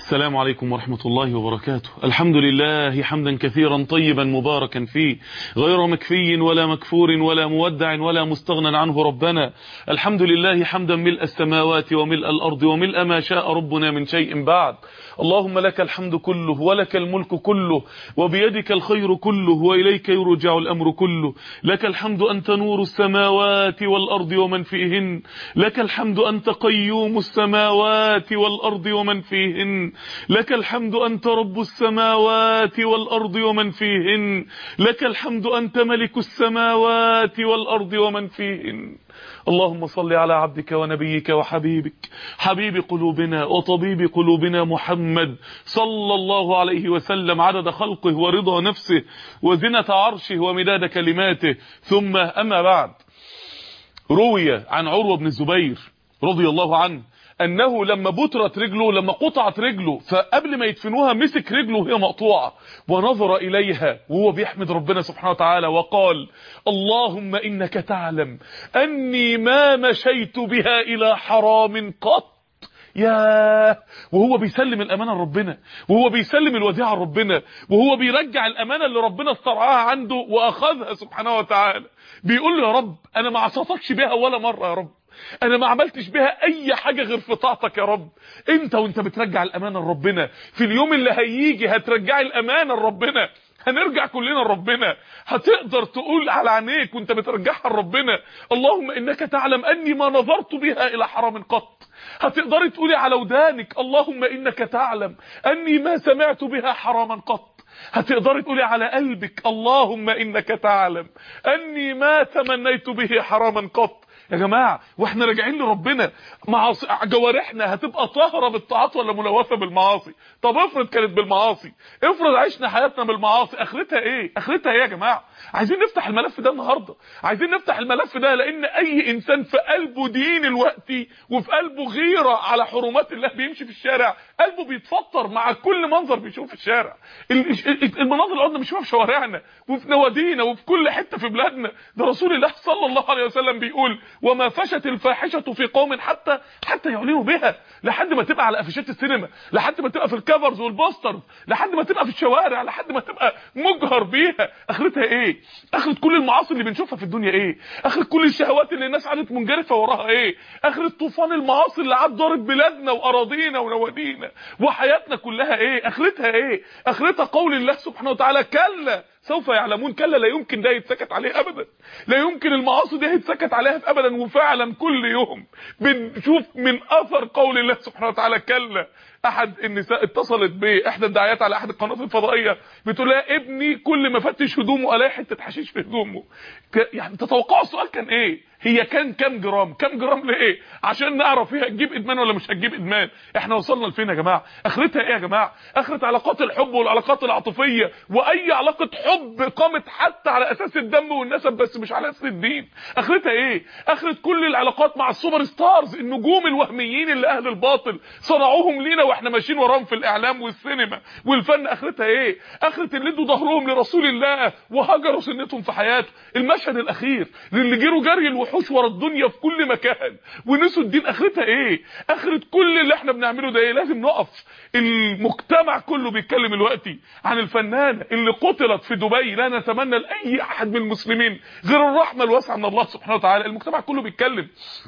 السلام عليكم ورحمة الله وبركاته. الحمد لله حمدا كثيرا طيبا مباركا فيه، غير مكفي ولا مكفور ولا مودع ولا مستغنى عنه ربنا. الحمد لله حمدا ملء السماوات وملء الأرض وملء ما شاء ربنا من شيء بعد. اللهم لك الحمد كله ولك الملك كله وبيدك الخير كله وإليك يرجع الأمر كله. لك الحمد أنت نور السماوات والأرض ومن فيهن، لك الحمد أنت قيوم السماوات والأرض ومن فيهن، لك الحمد أنت رب السماوات والأرض ومن فيهن، لك الحمد أنت ملك السماوات والأرض ومن فيهن. اللهم صل على عبدك ونبيك وحبيبك، حبيب قلوبنا وطبيب قلوبنا محمد صلى الله عليه وسلم، عدد خلقه ورضا نفسه وزنة عرشه ومداد كلماته. ثم أما بعد، روي عن عروة بن الزبير رضي الله عنه انه لما بترت رجله، لما قطعت رجله، فقبل ما يدفنوها مسك رجله وهي مقطوعه ونظر اليها وهو بيحمد ربنا سبحانه وتعالى وقال: اللهم انك تعلم اني ما مشيت بها الى حرام قط. ياه، وهو بيسلم الامانه لربنا، وهو بيسلم الوديعه لربنا، وهو بيرجع الامانه اللي ربنا استرعاها عنده واخذها سبحانه وتعالى، بيقول له: يا رب انا ما عصيتكش بها ولا مره، يا رب انا ما عملتش بها اي حاجة غير في طاعتك يا رب. وانت بترجع الامانة لربنا، في اليوم اللي هيجي هترجعي الامانة لربنا، هنرجع كلنا لربنا. هتقدر تقول على عينيك وانت بترجعها لربنا: اللهم انك تعلم اني ما نظرت بها الى حرام قط. هتقدري تقولي على ودانك: اللهم انك تعلم اني ما سمعت بها حراما قط. هتقدري تقولي على قلبك: اللهم انك تعلم اني ما تمنيت به حراما قط. يا جماعه، واحنا راجعين لربنا جوارحنا هتبقى طاهره بالطاعات ولا ملوثه بالمعاصي؟ طب افرض كانت بالمعاصي، افرض عشنا حياتنا بالمعاصي، اخرتها ايه؟ اخرتها ايه يا جماعه؟ عايزين نفتح الملف ده النهارده، عايزين نفتح الملف ده، لان اي انسان في قلبه دين الوقتي وفي قلبه غيره على حرمات الله بيمشي في الشارع قلبه بيتفطر مع كل منظر بيشوفه في الشارع. المناظر اللي قعدنا بنشوفها في شوارعنا وفي نوادينا وفي كل حته في بلادنا، ده رسول الله صلى الله عليه وسلم بيقول: وما فشت الفاحشه في قوم حتى يعلنوا بها، لحد ما تبقى على افيشات السينما، لحد ما تبقى في الكفرز والبوسترز، لحد ما تبقى في الشوارع، لحد ما تبقى مجهر بيها. اخرتها ايه؟ اخرة كل المعاصي اللي بنشوفها في الدنيا ايه؟ اخرة كل الشهوات اللي الناس قعدت منجرفه وراها ايه؟ اخرة طوفان المعاصي اللي عاد ضارب بلادنا واراضينا ونوادينا وحياتنا كلها ايه؟ اخرتها ايه؟ اخرتها قول الله سبحانه وتعالى: كلا سوف يعلمون. كلا، لا يمكن ده يتسكت عليه ابدا، لا يمكن المعاصي دي يتسكت عليها ابدا. وفعلا كل يوم بنشوف من اثر قول الله سبحانه وتعالى كلا. احد النساء اتصلت باحدى الداعيات على احد القنوات الفضائيه، بتقول لها: ابني كل ما فتش هدومه الاقي حته حشيش في هدومه. يعني تتوقعوا السؤال كان ايه؟ هي كان كام جرام؟ كام جرام ليه؟ عشان نعرف هي هتجيب ادمان ولا مش هتجيب ادمان. احنا وصلنا لفين يا جماعه؟ اخرتها ايه يا جماعه؟ اخرة علاقات الحب والعلاقات العاطفيه، واي علاقه حب قامت حتى على اساس الدم والنسب بس مش على اساس الدين، اخرتها ايه؟ اخرة كل العلاقات مع السوبر ستارز، النجوم الوهميين اللي اهل الباطل صنعوهم لينا واحنا ماشيين وراهم في الاعلام والسينما والفن، اخرتها ايه؟ اخرة اللي ادوا ظهرهم لرسول الله وهجروا سنتهم في حياته. المشهد الاخير للي جروا جري الوحوش ورا الدنيا في كل مكان ونسوا الدين، اخرتها ايه؟ اخرة كل اللي احنا بنعمله ده ايه؟ لازم نقف. المجتمع كله بيتكلم دلوقتي عن الفنانه اللي قتلت في دبي، لا نتمنى لاي احد من المسلمين غير الرحمه الواسعه من الله سبحانه وتعالى. المجتمع كله بيتكلم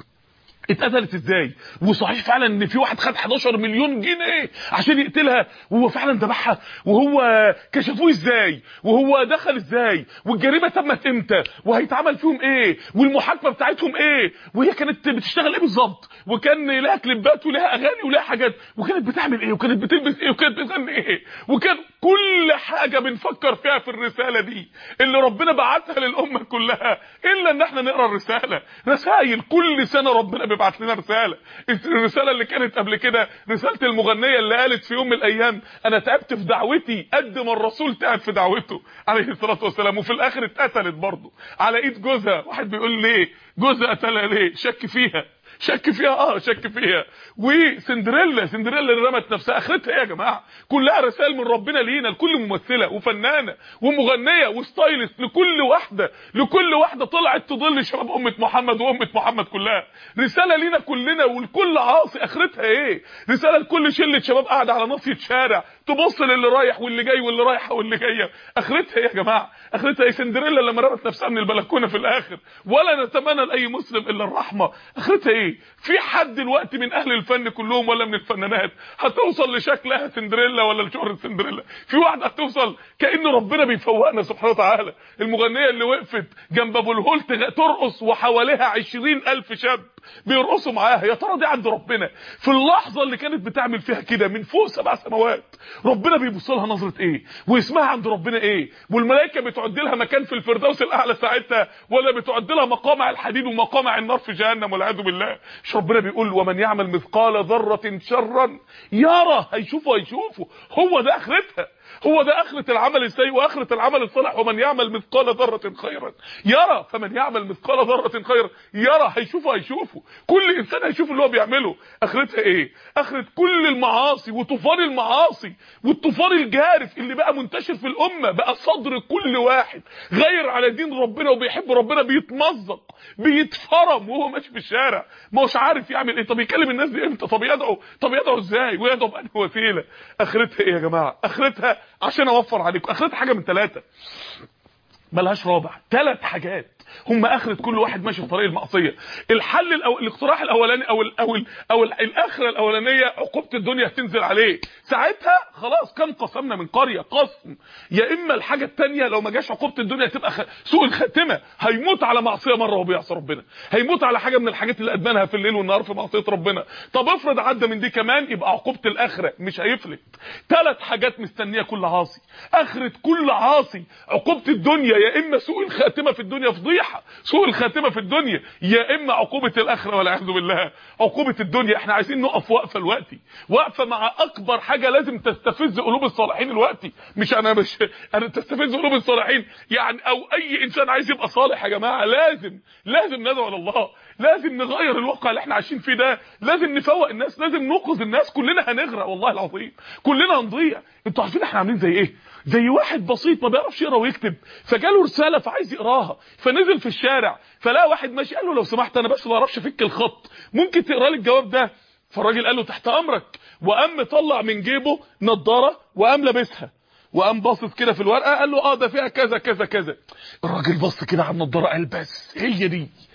اتقتلت ازاي، وصحيح فعلا ان في واحد خد 11 مليون جنيه عشان يقتلها، وهو فعلا ذبحها، وهو كشفوه ازاي، وهو دخل ازاي، والجريمه تمت امتى، وهيتعمل فيهم ايه، والمحاكمه بتاعتهم ايه، وهي كانت بتشتغل ايه بالظبط، وكان لها كليبات ولها اغاني ولها حاجات، وكانت بتعمل ايه، وكانت بتلبس ايه، وكانت بتغني ايه، وكان كل حاجه بنفكر فيها في الرساله دي اللي ربنا بعتها للامه كلها، الا ان احنا نقرا الرساله. رسائل كل سنه ربنا بيبعت لنا رساله. الرساله اللي كانت قبل كده رساله المغنيه اللي قالت في يوم من الايام: انا تعبت في دعوتي قد ما الرسول تعب في دعوته عليه الصلاه والسلام، وفي الاخر اتقتلت برضه على ايد جوزها. واحد بيقول: ليه جوزها قتلها؟ ليه؟ شك فيها. شك فيها شك فيها. وسندريلا اللي رمت نفسها، اخرتها ايه يا جماعه؟ كلها رسائل من ربنا لينا، لكل ممثله وفنانه ومغنيه وستايلست، لكل واحده طلعت تضل شباب امه محمد وامه محمد كلها. رساله لينا كلنا ولكل عاصي، اخرتها ايه؟ رساله لكل شله شباب قاعده على ناصيه شارع تبص للي رايح واللي جاي واللي رايحه واللي جايه. اخرتها ايه يا جماعه؟ اخرتها ايه؟ سندريلا لما رمت نفسها من البلكونه في الاخر. ولا نتمنى لاي مسلم الا الرحمه. اخرتها ايه؟ في حد دلوقتي من اهل الفن كلهم ولا من الفنانات هتوصل لشكلها سندريلا ولا لشهرة سندريلا؟ في واحده هتوصل كأن ربنا بيفوقنا سبحانه وتعالى. المغنيه اللي وقفت جنب ابو الهول ترقص وحواليها 20,000 شاب بيرقصوا معاها، يا ترى دي عند ربنا في اللحظه اللي كانت بتعمل فيها كده من فوق 7 سماوات ربنا بيبص لها نظره ايه؟ واسمها عند ربنا ايه؟ والملائكه بتعد لها مكان في الفردوس الاعلى ساعتها، ولا بتعد لها مقامع الحديد ومقامع النار في جهنم والعياذ بالله؟ مش ربنا بيقول ومن يعمل مثقال ذره شرا يرى؟ هيشوفه. هو ده اخرتها، هو ده اخرة العمل السيء واخرة العمل الصالح. ومن يعمل مثقال ذرة خيرا يرى، فمن يعمل مثقال ذرة خيرا يرى. هيشوفه كل انسان هيشوف اللي هو بيعمله. اخرتها ايه؟ اخرة كل المعاصي وطوفان المعاصي والطوفان الجارف اللي بقى منتشر في الامه، بقى صدر كل واحد غير على دين ربنا وبيحب ربنا بيتمزق بيتفرم وهو ماشي في الشارع، مش عارف يعمل ايه. طب يكلم الناس دي امتى؟ طب يدعو ازاي؟ ويدعو بأنهي وسيله؟ اخرتها ايه يا جماعه؟ اخرتها عشان اوفر عليكم، اخرتها حاجه من 3 ملهاش رابع. 3 حاجات هم اخرة كل واحد ماشي في طريق المعصيه. الحل الاقتراح الاولاني او الاخره الاولانيه، عقوبه الدنيا هتنزل عليه ساعتها. خلاص كم قسمنا من قريه قسم. يا اما الحاجه الثانيه لو ما جاش عقوبه الدنيا تبقى سوء الخاتمه، هيموت على معصيه مره وهو بيعصي ربنا، هيموت على حاجه من الحاجات اللي ادمنها في الليل والنهار في معصيه ربنا. طب افرض عدى من دي كمان، يبقى عقوبه الاخره مش هيفلت. 3 حاجات مستنيه كل عاصي. اخره كل عاصي عقوبه الدنيا، يا اما سوء الخاتمه في الدنيا فضيحه، سوء الخاتمه في الدنيا، يا اما عقوبه الاخره والعياذ بالله. عقوبه الدنيا احنا عايزين نقف وقفه دلوقتي، وقفه مع اكبر حاجه لازم تستفز قلوب الصالحين دلوقتي. مش انا تستفز قلوب الصالحين يعني، او اي انسان عايز يبقى صالح يا جماعه لازم ندعو الى الله، لازم نغير الواقع اللي احنا عايشين فيه ده، لازم نفوق الناس، لازم ننقذ الناس. كلنا هنغرق والله العظيم، كلنا هنضيع. انتوا عارفين احنا عاملين زي ايه؟ زي واحد بسيط ما بيعرفش يقرا ويكتب، فجاله رساله فعايز يقراها، فنزل في الشارع فلقى واحد ماشي قال له لو سمحت انا بس ما اعرفش افك الخط، ممكن تقرا لي الجواب ده؟ فالراجل قال له تحت امرك، وقام مطلع من جيبه نضاره وقام لابسها، وقام باصص كده في الورقه قال له ده فيها كذا كذا كذا. الراجل بص كده على النضاره قال بس هي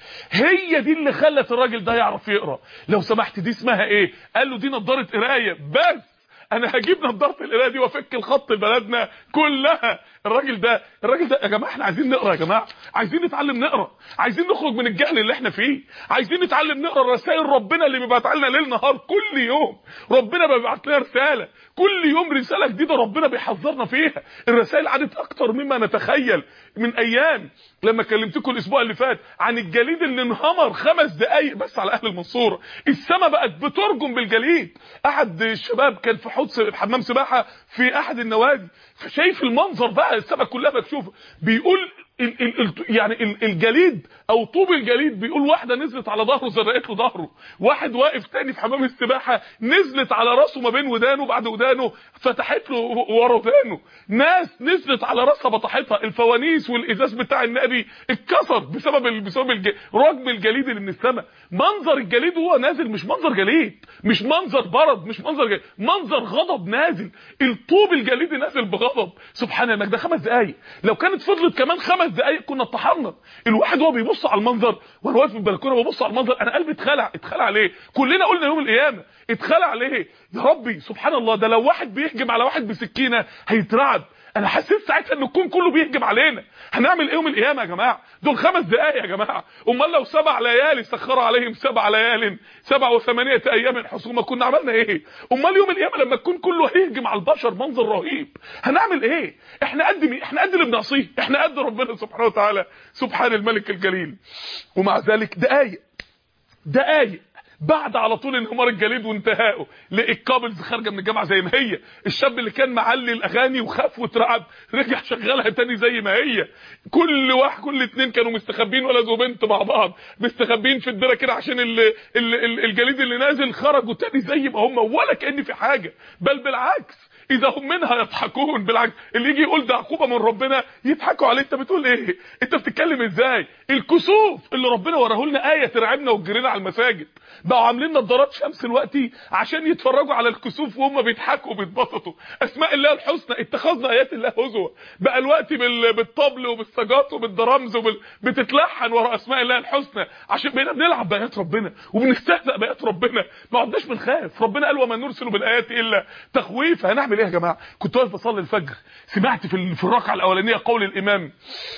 دي اللي خلت الراجل ده يعرف يقرا. لو سمحت دي اسمها ايه؟ قال له دي نضاره قرايه، بس انا هجيب نضاره القرايه دي وافك الخط بلدنا كلها. الراجل ده يا جماعه احنا عايزين نقرا يا جماعه، عايزين نتعلم نقرا، عايزين نخرج من الجهل اللي احنا فيه، عايزين نتعلم نقرا رسائل ربنا اللي بيبعتها لنا ليل نهار. كل يوم ربنا بيبعت لنا رساله، كل يوم رساله جديده ربنا بيحذرنا فيها. الرسائل عدت اكتر مما نتخيل. من ايام لما كلمتكم الاسبوع اللي فات عن الجليد اللي انهمر 5 دقايق بس على اهل المنصوره، السماء بقت بترجم بالجليد. احد الشباب كان في حمام سباحه في احد النوادي، فشايف المنظر بقى السماء كلها مكشوفه، بيقول يعني الجليد او طوب الجليد، بيقول واحده نزلت على ظهره زرقت له ظهره، واحد واقف تاني في حمام السباحه نزلت على راسه ما بين ودانه، بعد ودانه فتحت له ورا ودانه، ناس نزلت على راسها بطحتها، الفوانيس والازاز بتاع النبي اتكسر بسبب رجم الجليد اللي من السماء. منظر الجليد وهو نازل مش منظر جليد، مش منظر برد، مش منظر جليد، منظر غضب نازل. الطوب الجليدي نازل بغضب. سبحان الله، ده 5 دقايق، لو كانت فضلت كمان 5 دقايق كنا اتطحنا. الواحد وهو بيبص على المنظر، وانا واقف في البلكونه ببص على المنظر، انا قلبي اتخلع ليه؟ كلنا قلنا يوم القيامه اتخلع ليه يا ربي؟ سبحان الله، ده لو واحد بيهجم على واحد بسكينه هيترعب. انا حسيت ساعتها ان الكون كله بيهجم علينا. هنعمل ايه يوم القيامه يا جماعه؟ دول 5 دقايق يا جماعه. امال لو 7 ليالي سخر عليهم 7 ليال 7 و8 ايام حسوما كنا عملنا ايه؟ امال يوم القيامه لما الكون كله هيهجم على البشر منظر رهيب هنعمل ايه؟ احنا قد اللي بنعصيه، احنا قد ربنا سبحانه وتعالى، سبحان الملك الجليل. ومع ذلك دقايق بعد على طول انهمار الجليد وانتهائه الكابلز خارجه من الجامعه زي ما هي، الشاب اللي كان معلي الاغاني وخاف واترعب رجع شغلها تاني زي ما هي، كل اتنين كانوا مستخبين ولد وبنت مع بعض مستخبين في الدره كده عشان الجليد اللي نازل خرجوا تاني زي ما هم ولا كأن في حاجه، بل بالعكس اذا هم منها يضحكون. بالعكس اللي يجي يقول ده عقوبه من ربنا يضحكوا عليه. انت بتقول ايه؟ انت بتتكلم ازاي؟ الكسوف اللي ربنا وراه لنا ايه ترعبنا وتجرينا على المساجد، بقوا عاملين نظارات شمس دلوقتي عشان يتفرجوا على الكسوف وهم بيضحكوا وبيتبسطوا. اسماء الله الحسنى اتخذنا ايات الله هزوا، بقى الوقت بالطبل وبالسجات وبالدرامز بتتلحن ورا اسماء الله الحسنى عشان بقينا بنلعب بايات ربنا وبنستهزأ بايات ربنا، ما عدناش بنخاف. ربنا قال وما نرسل بالايات الا تخويف. هنعمل ايه يا جماعه؟ كنت واقف بصلي الفجر سمعت في الركعه الاولانيه قول الامام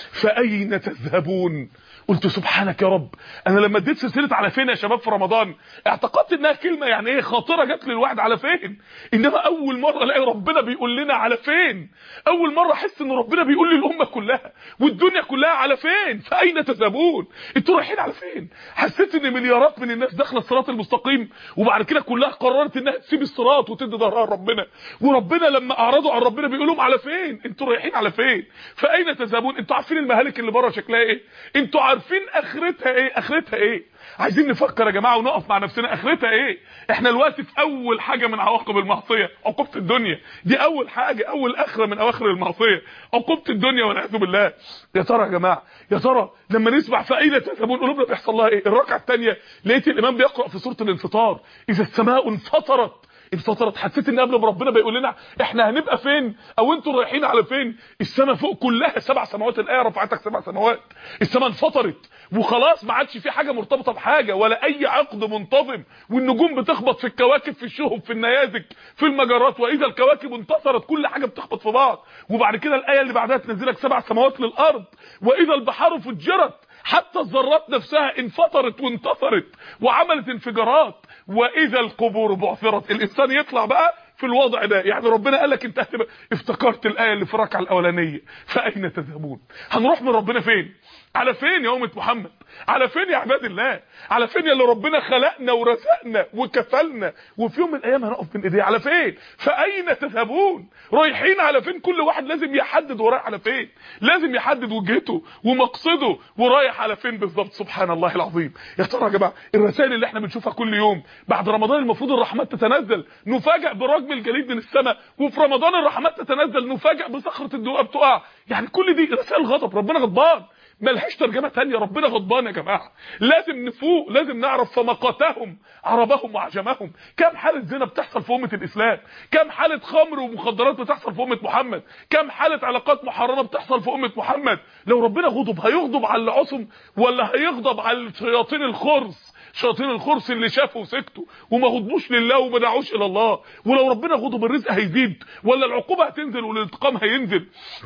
فاين تذهبون، قلت سبحانك يا رب. انا لما اديت سلسله على فين يا شباب في رمضان اعتقدت انها كلمه يعني ايه خاطره جت للواحد على فين، انما اول مره الاقي ربنا بيقول لنا على فين، اول مره احس ان ربنا بيقول للامه كلها والدنيا كلها على فين. فاين تذهبون؟ انتوا رايحين على فين؟ حسيت ان مليارات من الناس داخله الصراط المستقيم وبعد كده كلها قررت انها تسيب الصراط وتدي ظهرها لربنا، وربنا لما اعرضوا عن ربنا بيقول لهم على فين؟ انتوا رايحين على فين؟ فاين تذهبون؟ انتوا عارفين المهالك اللي بره شكلها ايه؟ انتوا عارفين اخرتها ايه؟ اخرتها ايه؟ عايزين نفكر يا جماعه ونقف مع نفسنا اخرتها ايه؟ احنا دلوقتي في اول حاجه من عواقب المعصيه، عقوبه الدنيا دي اول حاجه، اول اخره من اواخر المعصيه، عقوبه الدنيا والعياذ بالله. يا ترى يا جماعه، يا ترى لما نسمع فاين تذهبون قلوبنا بيحصل لها ايه؟ الركعه الثانيه لقيت الامام بيقرا في سوره الانفطار اذا السماء انفطرت. حسيت ان قبل ما ربنا بيقول لنا احنا هنبقى فين او انتوا رايحين على فين، السماء فوق كلها 7 سماوات، الايه رفعتك 7 سماوات، السماء انفطرت وخلاص ما عادش في حاجه مرتبطه بحاجه ولا اي عقد منتظم، والنجوم بتخبط في الكواكب في الشهب في النيازك في المجرات، واذا الكواكب انتصرت كل حاجه بتخبط في بعض. وبعد كده الايه اللي بعدها تنزلك 7 سماوات للارض، واذا البحار فجرت، حتى الذرات نفسها انفطرت وانتصرت وعملت انفجارات، واذا القبور بعثرت. الانسان يطلع بقى في الوضع ده، يعني ربنا قال لك انت هتبقى افتكرت الايه اللي في الركعه الاولانيه فاين تذهبون. هنروح من ربنا فين؟ على فين يا امه محمد؟ على فين يا عباد الله؟ على فين يا اللي ربنا خلقنا ورزقنا وكفلنا وفي يوم من الايام هنقف بين ايديه؟ على فين؟ فاين تذهبون؟ رايحين على فين؟ كل واحد لازم يحدد ورايح على فين، لازم يحدد وجهته ومقصده ورايح على فين بالظبط. سبحان الله العظيم. يا ترى يا جماعه الرسائل اللي احنا بنشوفها كل يوم بعد رمضان المفروض الرحمات تتنزل، نفاجئ برجم الجليد من السماء، وفي رمضان الرحمات تتنزل نفاجئ بصخره الدقه بتقع. يعني كل دي رسائل غضب، ربنا غضبان ملهاش ترجمه ثانيه، ربنا غضبان يا جماعه. لازم نفوق، لازم نعرف فمقاتهم عربهم وعجمهم. كم حاله زنا بتحصل في امه الاسلام، كم حاله خمر ومخدرات بتحصل في امه محمد، كم حاله علاقات محرمه بتحصل في امه محمد. لو ربنا غضب هيغضب على العصم ولا هيغضب على شياطين الخرس؟ شياطين الخرس اللي شافوا وسكتوا وما غضبوش لله وما دعوش الى الله. ولو ربنا غضب الرزق هيزيد ولا العقوبه هتنزل والانتقام هينزل؟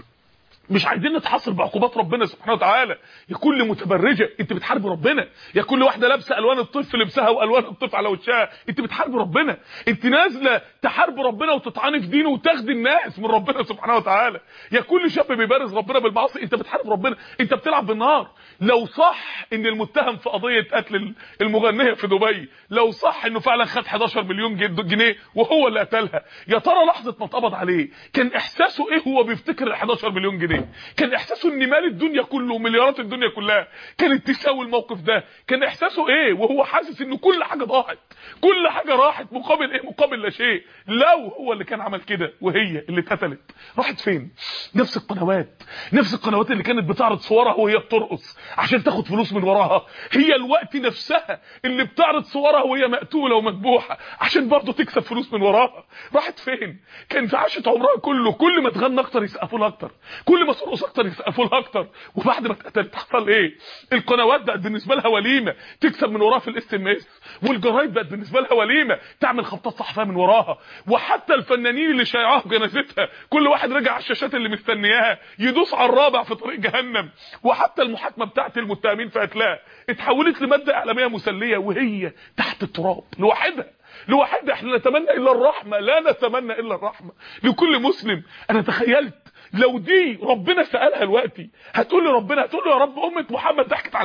مش عايزين نتحصر بعقوبات ربنا سبحانه وتعالى. يا كل متبرجه انت بتحارب ربنا، يا كل واحده لابسه الوان الطف في لبسها والوان الطف على وشها انت بتحارب ربنا، انت نازله تحارب ربنا وتطعني في دينه وتاخدي الناس من ربنا سبحانه وتعالى. يا كل شاب بيبارز ربنا بالمعاصي انت بتحارب ربنا، انت بتلعب بالنار. لو صح ان المتهم في قضيه قتل المغنيه في دبي، لو صح انه فعلا خد 11 مليون جنيه وهو اللي قتلها، يا ترى لحظه ما اتقبض عليه كان احساسه ايه وهو بيفتكر ال 11 مليون جنيه؟ كان احساسه ان مال الدنيا كله ومليارات الدنيا كلها كانت تساوي الموقف ده؟ كان احساسه ايه وهو حاسس ان كل حاجه ضاعت، كل حاجه راحت مقابل ايه؟ مقابل لا شيء. لو هو اللي كان عمل كده وهي اللي اتقتلت راحت فين؟ نفس القنوات اللي كانت بتعرض صورها وهي بترقص عشان تاخد فلوس من وراها، هي الوقت نفسها اللي بتعرض صورها وهي مقتوله ومذبوحه عشان برضه تكسب فلوس من وراها. راحت فين؟ كان في عاشت عمرها كله كل ما تغنى اكتر يسقفوا لها اكتر، كل ما ترقص اكتر يسقفوا لها اكتر، وبعد ما اتقتلت حصل ايه؟ القنوات بقت بالنسبه لها وليمه تكسب من وراها في الاس ام اس، والجرايد بقت بالنسبه لها وليمه تعمل خبطات صحفيه من وراها، وحتى الفنانين اللي شايعوها في جنازتها كل واحد رجع على الشاشات اللي مستنياها يدوس على الرابع في طريق جهنم، وحتى المحاكمه بتاعت المتهمين في قتلها اتحولت لماده اعلاميه مسليه وهي تحت التراب لوحدها. احنا نتمنى الا الرحمه، لا نتمنى الا الرحمه لكل مسلم. انا تخيلت لو دي ربنا سالها دلوقتي هتقول لربنا، هتقول له يا رب امه محمد ضحكت عليا،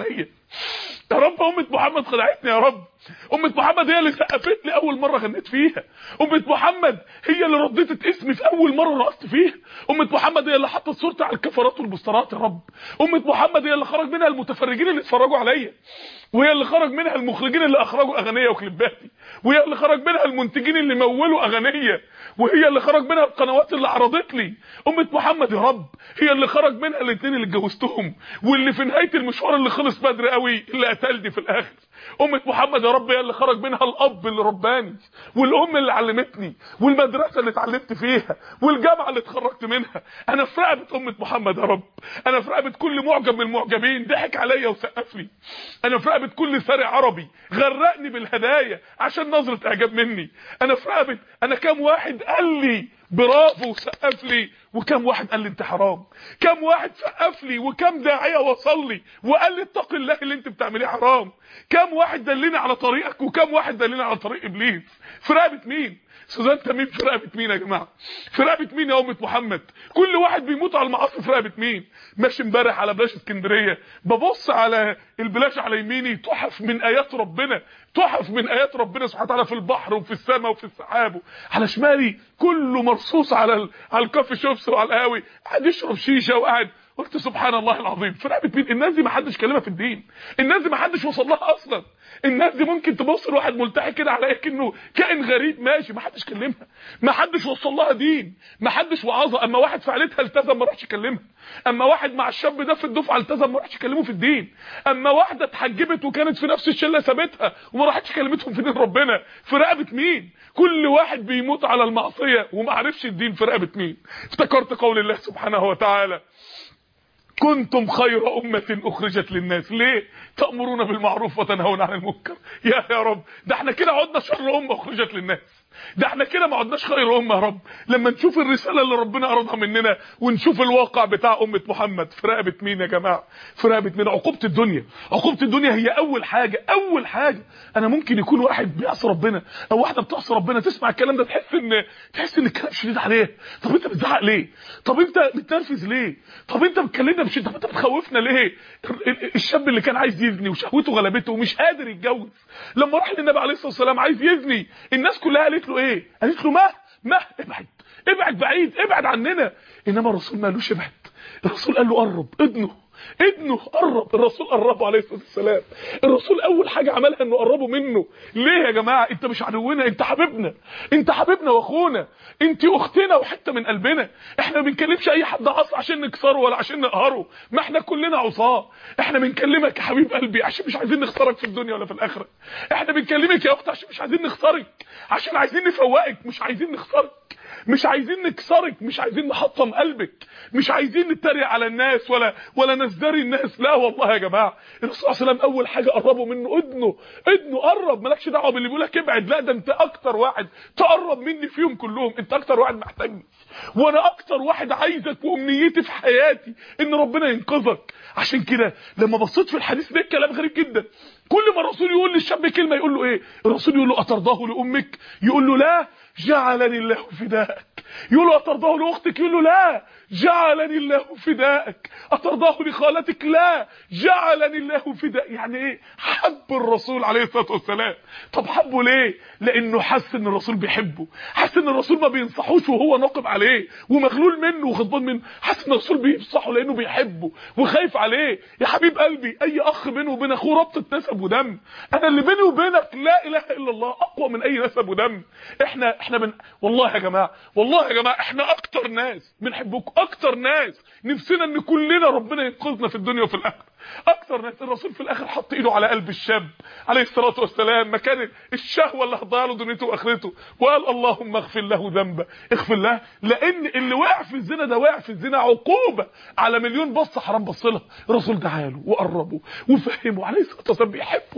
يا رب امه محمد خدعتني يا رب. امه محمد هي اللي سقفت لي اول مره غنيت فيها. امه محمد هي اللي ردت اسمي في اول مره رقصت فيها. امه محمد هي اللي حطت صورتي على الكفرات والبوسترات يا رب. امه محمد هي اللي خرج منها المتفرجين اللي اتفرجوا عليا، وهي اللي خرج منها المخرجين اللي اخرجوا اغنيه وكليباتي، وهي اللي خرج منها المنتجين اللي مولوا اغنيه، وهي اللي خرج منها القنوات اللي عرضت لي. امه محمد يا رب هي اللي خرج منها الاثنين اللي اتجوزتهم، واللي في نهايه المشوار اللي خلص بدري قوي اللي قتلني في الاخر. امه محمد يا رب هي اللي خرج منها الاب اللي رباني، والام اللي علمتني، والمدرسه اللي اتعلمت فيها، والجامعه اللي اتخرجت منها. انا في رقبه امه محمد يا رب. انا في رقبه كل معجب من المعجبين ضحك عليا وسقف لي. انا في رقبه كل ثري عربي غرقني بالهدايا عشان نظره اعجاب مني. انا في رقبه انا كام واحد قال لي برافو وسقف لي، وكم واحد قال لي انت حرام. كم واحد سقف لي، وكم داعيه وصل لي وقال لي اتق الله اللي انت بتعمليه حرام. كم واحد دلني على طريقك، وكم واحد دلني على طريق ابليس. في رقبه مين؟ سوزان تميم في رقبه مين يا جماعه؟ في رقبه مين يا امه محمد؟ كل واحد بيموت على المعاصي في رقبه مين؟ ماشي امبارح على بلاش اسكندريه ببص على البلاش على يميني تحف من ايات ربنا، تحف من ايات ربنا سبحانه وتعالى في البحر وفي السماء وفي السحاب. على شمالي كله مرصوص على الكافي شوبس وعلى القهاوي قاعد يشرب شيشه وقاعد. قلت سبحان الله العظيم، في رقبه مين؟ الناس دي ما حدش كلمها في الدين، الناس دي ما حدش وصل لها اصلا. الناس دي ممكن تبص لواحد ملتحي كده على كأنه كائن غريب ماشي، ما حدش كلمها، ما حدش وصل لها دين، ما حدش وعظها. اما واحد في عيلتها التزم ما راحش يكلمها، اما واحد مع الشاب ده في الدفعه التزم ما راحش يكلمه في الدين، اما واحده اتحجبت وكانت في نفس الشله سابتها وما راحتش كلمتهم في دين ربنا. في رقبه مين؟ كل واحد بيموت على المعصيه وما عرفش الدين. في رقبه مين؟ افتكرت قول الله سبحانه وتعالى كنتم خير أمة أخرجت للناس. ليه؟ تأمرون بالمعروف وتنهون عن المنكر. يا رب ده احنا كده عدنا شر أمة أخرجت للناس، ده احنا كده ما عدناش خير أمة يا رب. لما نشوف الرسالة اللي ربنا أرادها مننا ونشوف الواقع بتاع أمة محمد. في رقبة مين يا جماعة؟ في رقبة مين؟ عقوبة الدنيا. عقوبة الدنيا هي أول حاجة. أول حاجة أنا ممكن يكون واحد بيعصي ربنا أو واحدة بتعصي ربنا، تسمع الكلام ده تحس إن الكلام شديد عليه. طب أنت بتزعق ليه؟ طب أنت بتنرفز ليه؟ طب أنت بتكلمنا بشدة؟ طب أنت بتخوفنا ليه؟ الشاب اللي كان عايز يزني وشهوته غلبته ومش قادر يتجوز، لما راح للنبي عليه الصلاة والسلام عايز يزني، الناس كلها قالت له ايه؟ قالت له ما ابعد بعيد، ابعد عننا. انما الرسول ما قالوش ابعد، الرسول قال له قرب، ابنه قرب. الرسول قربه عليه الصلاه والسلام. الرسول اول حاجه عملها انه قربه منه. ليه يا جماعه؟ انت مش عدونا، انت حبيبنا، انت حبيبنا واخونا، انت اختنا وحته من قلبنا. احنا ما بنكلمش اي حد عصى عشان نكسره ولا عشان نقهره، ما احنا كلنا عصاه. احنا بنكلمك يا حبيب قلبي عشان مش عايزين نخسرك في الدنيا ولا في الاخره. احنا بنكلمك يا اخت عشان مش عايزين نخسرك، عشان عايزين نفوقك، مش عايزين نخسرك، مش عايزين نكسرك، مش عايزين نحطم قلبك، مش عايزين نتريق على الناس ولا نزدري الناس. لا والله يا جماعه الرسول صلى الله عليه وسلم اول حاجه قربوا منه ابنه قرب. مالكش دعوه باللي بيقول لك ابعد، لا ده انت اكتر واحد تقرب مني فيهم كلهم، انت اكتر واحد محتاجني، وانا اكتر واحد عايزك، وامنيتي في حياتي ان ربنا ينقذك. عشان كده لما بصيت في الحديث ده كلام غريب جدا. كل ما الرسول يقول للشاب كلمه يقول له ايه؟ الرسول يقول له اترضاه لامك؟ يقول له لا جعلني الله فداءك. يقول له اترضاه لاختك؟ يقول له لا جعلني الله فداءك. اترضاه لخالتك؟ لا جعلني الله فداء. يعني ايه؟ حب الرسول عليه الصلاه والسلام. طب حبه ليه؟ لانه حس ان الرسول بيحبه، حس ان الرسول ما بينصحوش وهو ناقم عليه ومغلول منه وغضبان منه، حس ان الرسول بينصحه لانه بيحبه وخايف عليه. يا حبيب قلبي اي اخ بينه وبين اخوه رابطه نسب ودم. انا اللي بيني وبينك لا اله الا الله اقوى من اي نسب ودم. احنا والله يا جماعه، والله يا جماعه احنا اكتر ناس بنحبكم، اكتر ناس نفسنا ان كلنا ربنا ينقذنا في الدنيا وفي الاخره. اكتر ناس. الرسول في الاخر حط ايده على قلب الشاب عليه الصلاه والسلام مكان الشهوه اللي هتضيع له دنيته واخرته، وقال اللهم اغفر له ذنبه. اغفر له، لان اللي وقع في الزنا ده وقع في الزنا عقوبه على مليون بصه حرام بص لها. الرسول دعا له وقربه وفهمه عليه الصلاه والسلام.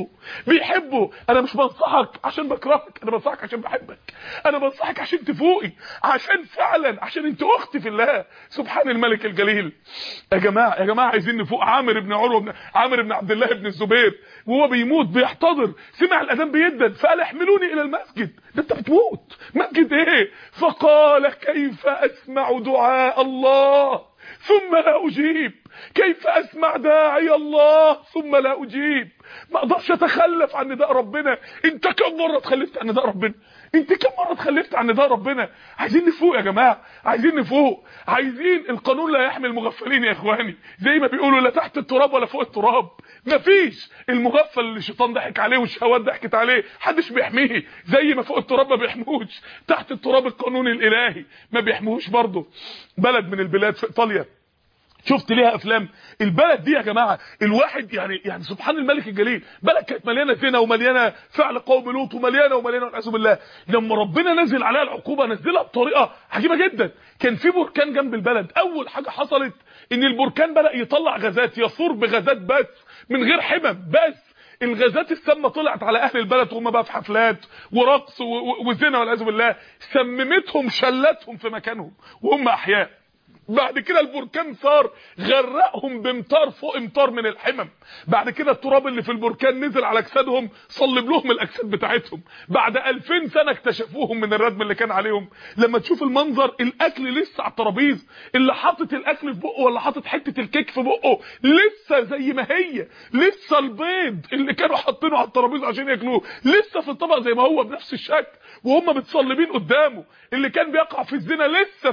بيحبه. انا مش بنصحك عشان بكرهك، انا بنصحك عشان بحبك، انا بنصحك عشان تفوقي، عشان فعلا عشان انت اختي في الله. سبحان الملك الجليل. يا جماعه عايزين نفوق. عامر بن عبد الله بن الزبير وهو بيموت بيحتضر سمع الاذان بيدن فقال احملوني الى المسجد. ده انت بتموت، مسجد ايه؟ فقال كيف اسمع دعاء الله ثم لا اجيب. كيف اسمع داعي الله ثم لا اجيب؟ ما اقدرش اتخلف عن نداء ربنا. انت كم مره اتخلفت عن نداء ربنا؟ انت كم مره اتخلفت عن نداء ربنا؟ عايزين نفوق يا جماعه، عايزين نفوق، عايزين القانون لا يحمي المغفلين يا اخواني، زي ما بيقولوا لا تحت التراب ولا فوق التراب. مفيش المغفل اللي الشيطان ضحك عليه والشهوات ضحكت عليه محدش بيحميه، زي ما فوق التراب ما بيحموش تحت التراب القانون الالهي ما بيحموش برضه. بلد من البلاد في ايطاليا شفت ليها افلام. البلد دي يا جماعه الواحد يعني سبحان الملك الجليل، بلد كانت مليانه زنا ومليانه فعل قوم لوط ومليانه والعياذ بالله. لما ربنا نزل عليها العقوبه نزلها بطريقه عجيبه جدا. كان في بركان جنب البلد، اول حاجه حصلت ان البركان بدا يطلع غازات، يثور بغازات بس من غير حمم، بس الغازات السامه طلعت على اهل البلد وهم بقى في حفلات ورقص وزنا والعياذ بالله، سممتهم شلتهم في مكانهم وهم احياء. بعد كده البركان صار غرقهم بامطار فوق امطار من الحمم. بعد كده التراب اللي في البركان نزل على اجسادهم صلب لهم الاجساد بتاعتهم. بعد 2000 سنه اكتشفوهم من الردم اللي كان عليهم. لما تشوف المنظر، الاكل لسه على الترابيز، اللي حاطط الاكل في بقه ولا حاطط حته الكيك في بقه لسه زي ما هي، لسه البيض اللي كانوا حاطينه على الترابيز عشان ياكلوه لسه في الطبق زي ما هو بنفس الشكل وهم متصلبين قدامه. اللي كان بيقع في الزنا لسه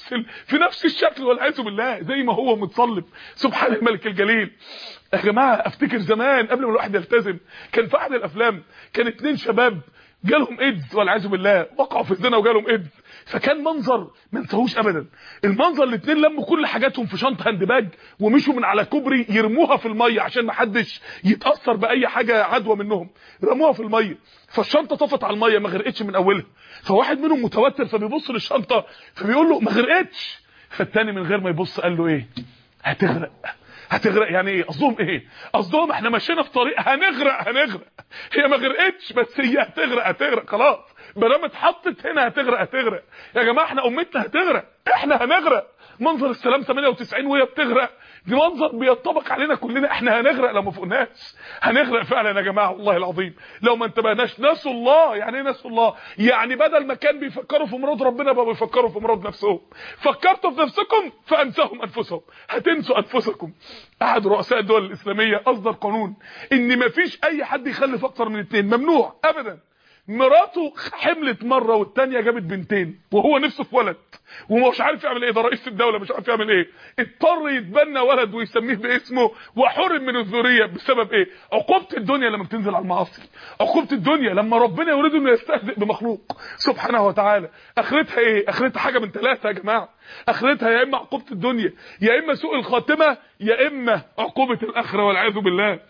في نفس الشكل والعياذ بالله زي ما هو متصلب. سبحان الملك الجليل. يا جماعه افتكر زمان قبل ما الواحد يلتزم كان في احد الافلام كان 2 شباب جالهم ايدز والعياذ بالله، وقعوا في الزنا وجالهم ايدز. فكان منظر ما انساهوش ابدا. المنظر الاثنين لموا كل حاجاتهم في شنطه هاند باج ومشوا من على كوبري يرموها في الميه عشان ما حدش يتاثر باي حاجه عدوى منهم، رموها في الميه. فالشنطه طفت على الميه ما غرقتش من اولها. فواحد منهم متوتر فبيبص للشنطه فبيقول له ما غرقتش. فالتاني من غير ما يبص قال له ايه؟ هتغرق. هتغرق يعني ايه؟ قصدهم ايه؟ قصدهم احنا ماشيين في طريق هنغرق. هي ما غرقتش بس هي هتغرق خلاص، ما دام اتحطت هنا هتغرق. يا جماعه احنا امتنا هتغرق، احنا هنغرق. منظر السلام 98 وهي بتغرق دي منظر بيطبق علينا كلنا. احنا هنغرق لو ما فوقناش، هنغرق فعلا يا جماعه والله العظيم لو ما انتبهناش. نسوا الله. يعني ايه نسوا الله؟ يعني بدل ما كان بيفكروا في مراد ربنا بقوا بيفكروا في مراد نفسهم. فكرتوا في نفسكم فانساهم انفسهم، هتنسوا انفسكم. احد رؤساء الدول الاسلاميه اصدر قانون ان مفيش اي حد يخلف اكتر من 2، ممنوع ابدا. مراته حملت مره والتانيه جابت بنتين وهو نفسه في ولد ومش عارف يعمل ايه، ده رئيس الدوله مش عارف يعمل ايه، اضطر يتبنى ولد ويسميه باسمه وحرم من الذريه. بسبب ايه؟ عقوبه الدنيا لما بتنزل على المعاصي، عقوبه الدنيا لما ربنا يريد انه يستهزئ بمخلوق سبحانه وتعالى. اخرتها ايه؟ اخرتها حاجه من 3 يا جماعه. اخرتها يا اما عقوبه الدنيا يا اما سوء الخاتمه يا اما عقوبه الاخره والعياذ بالله.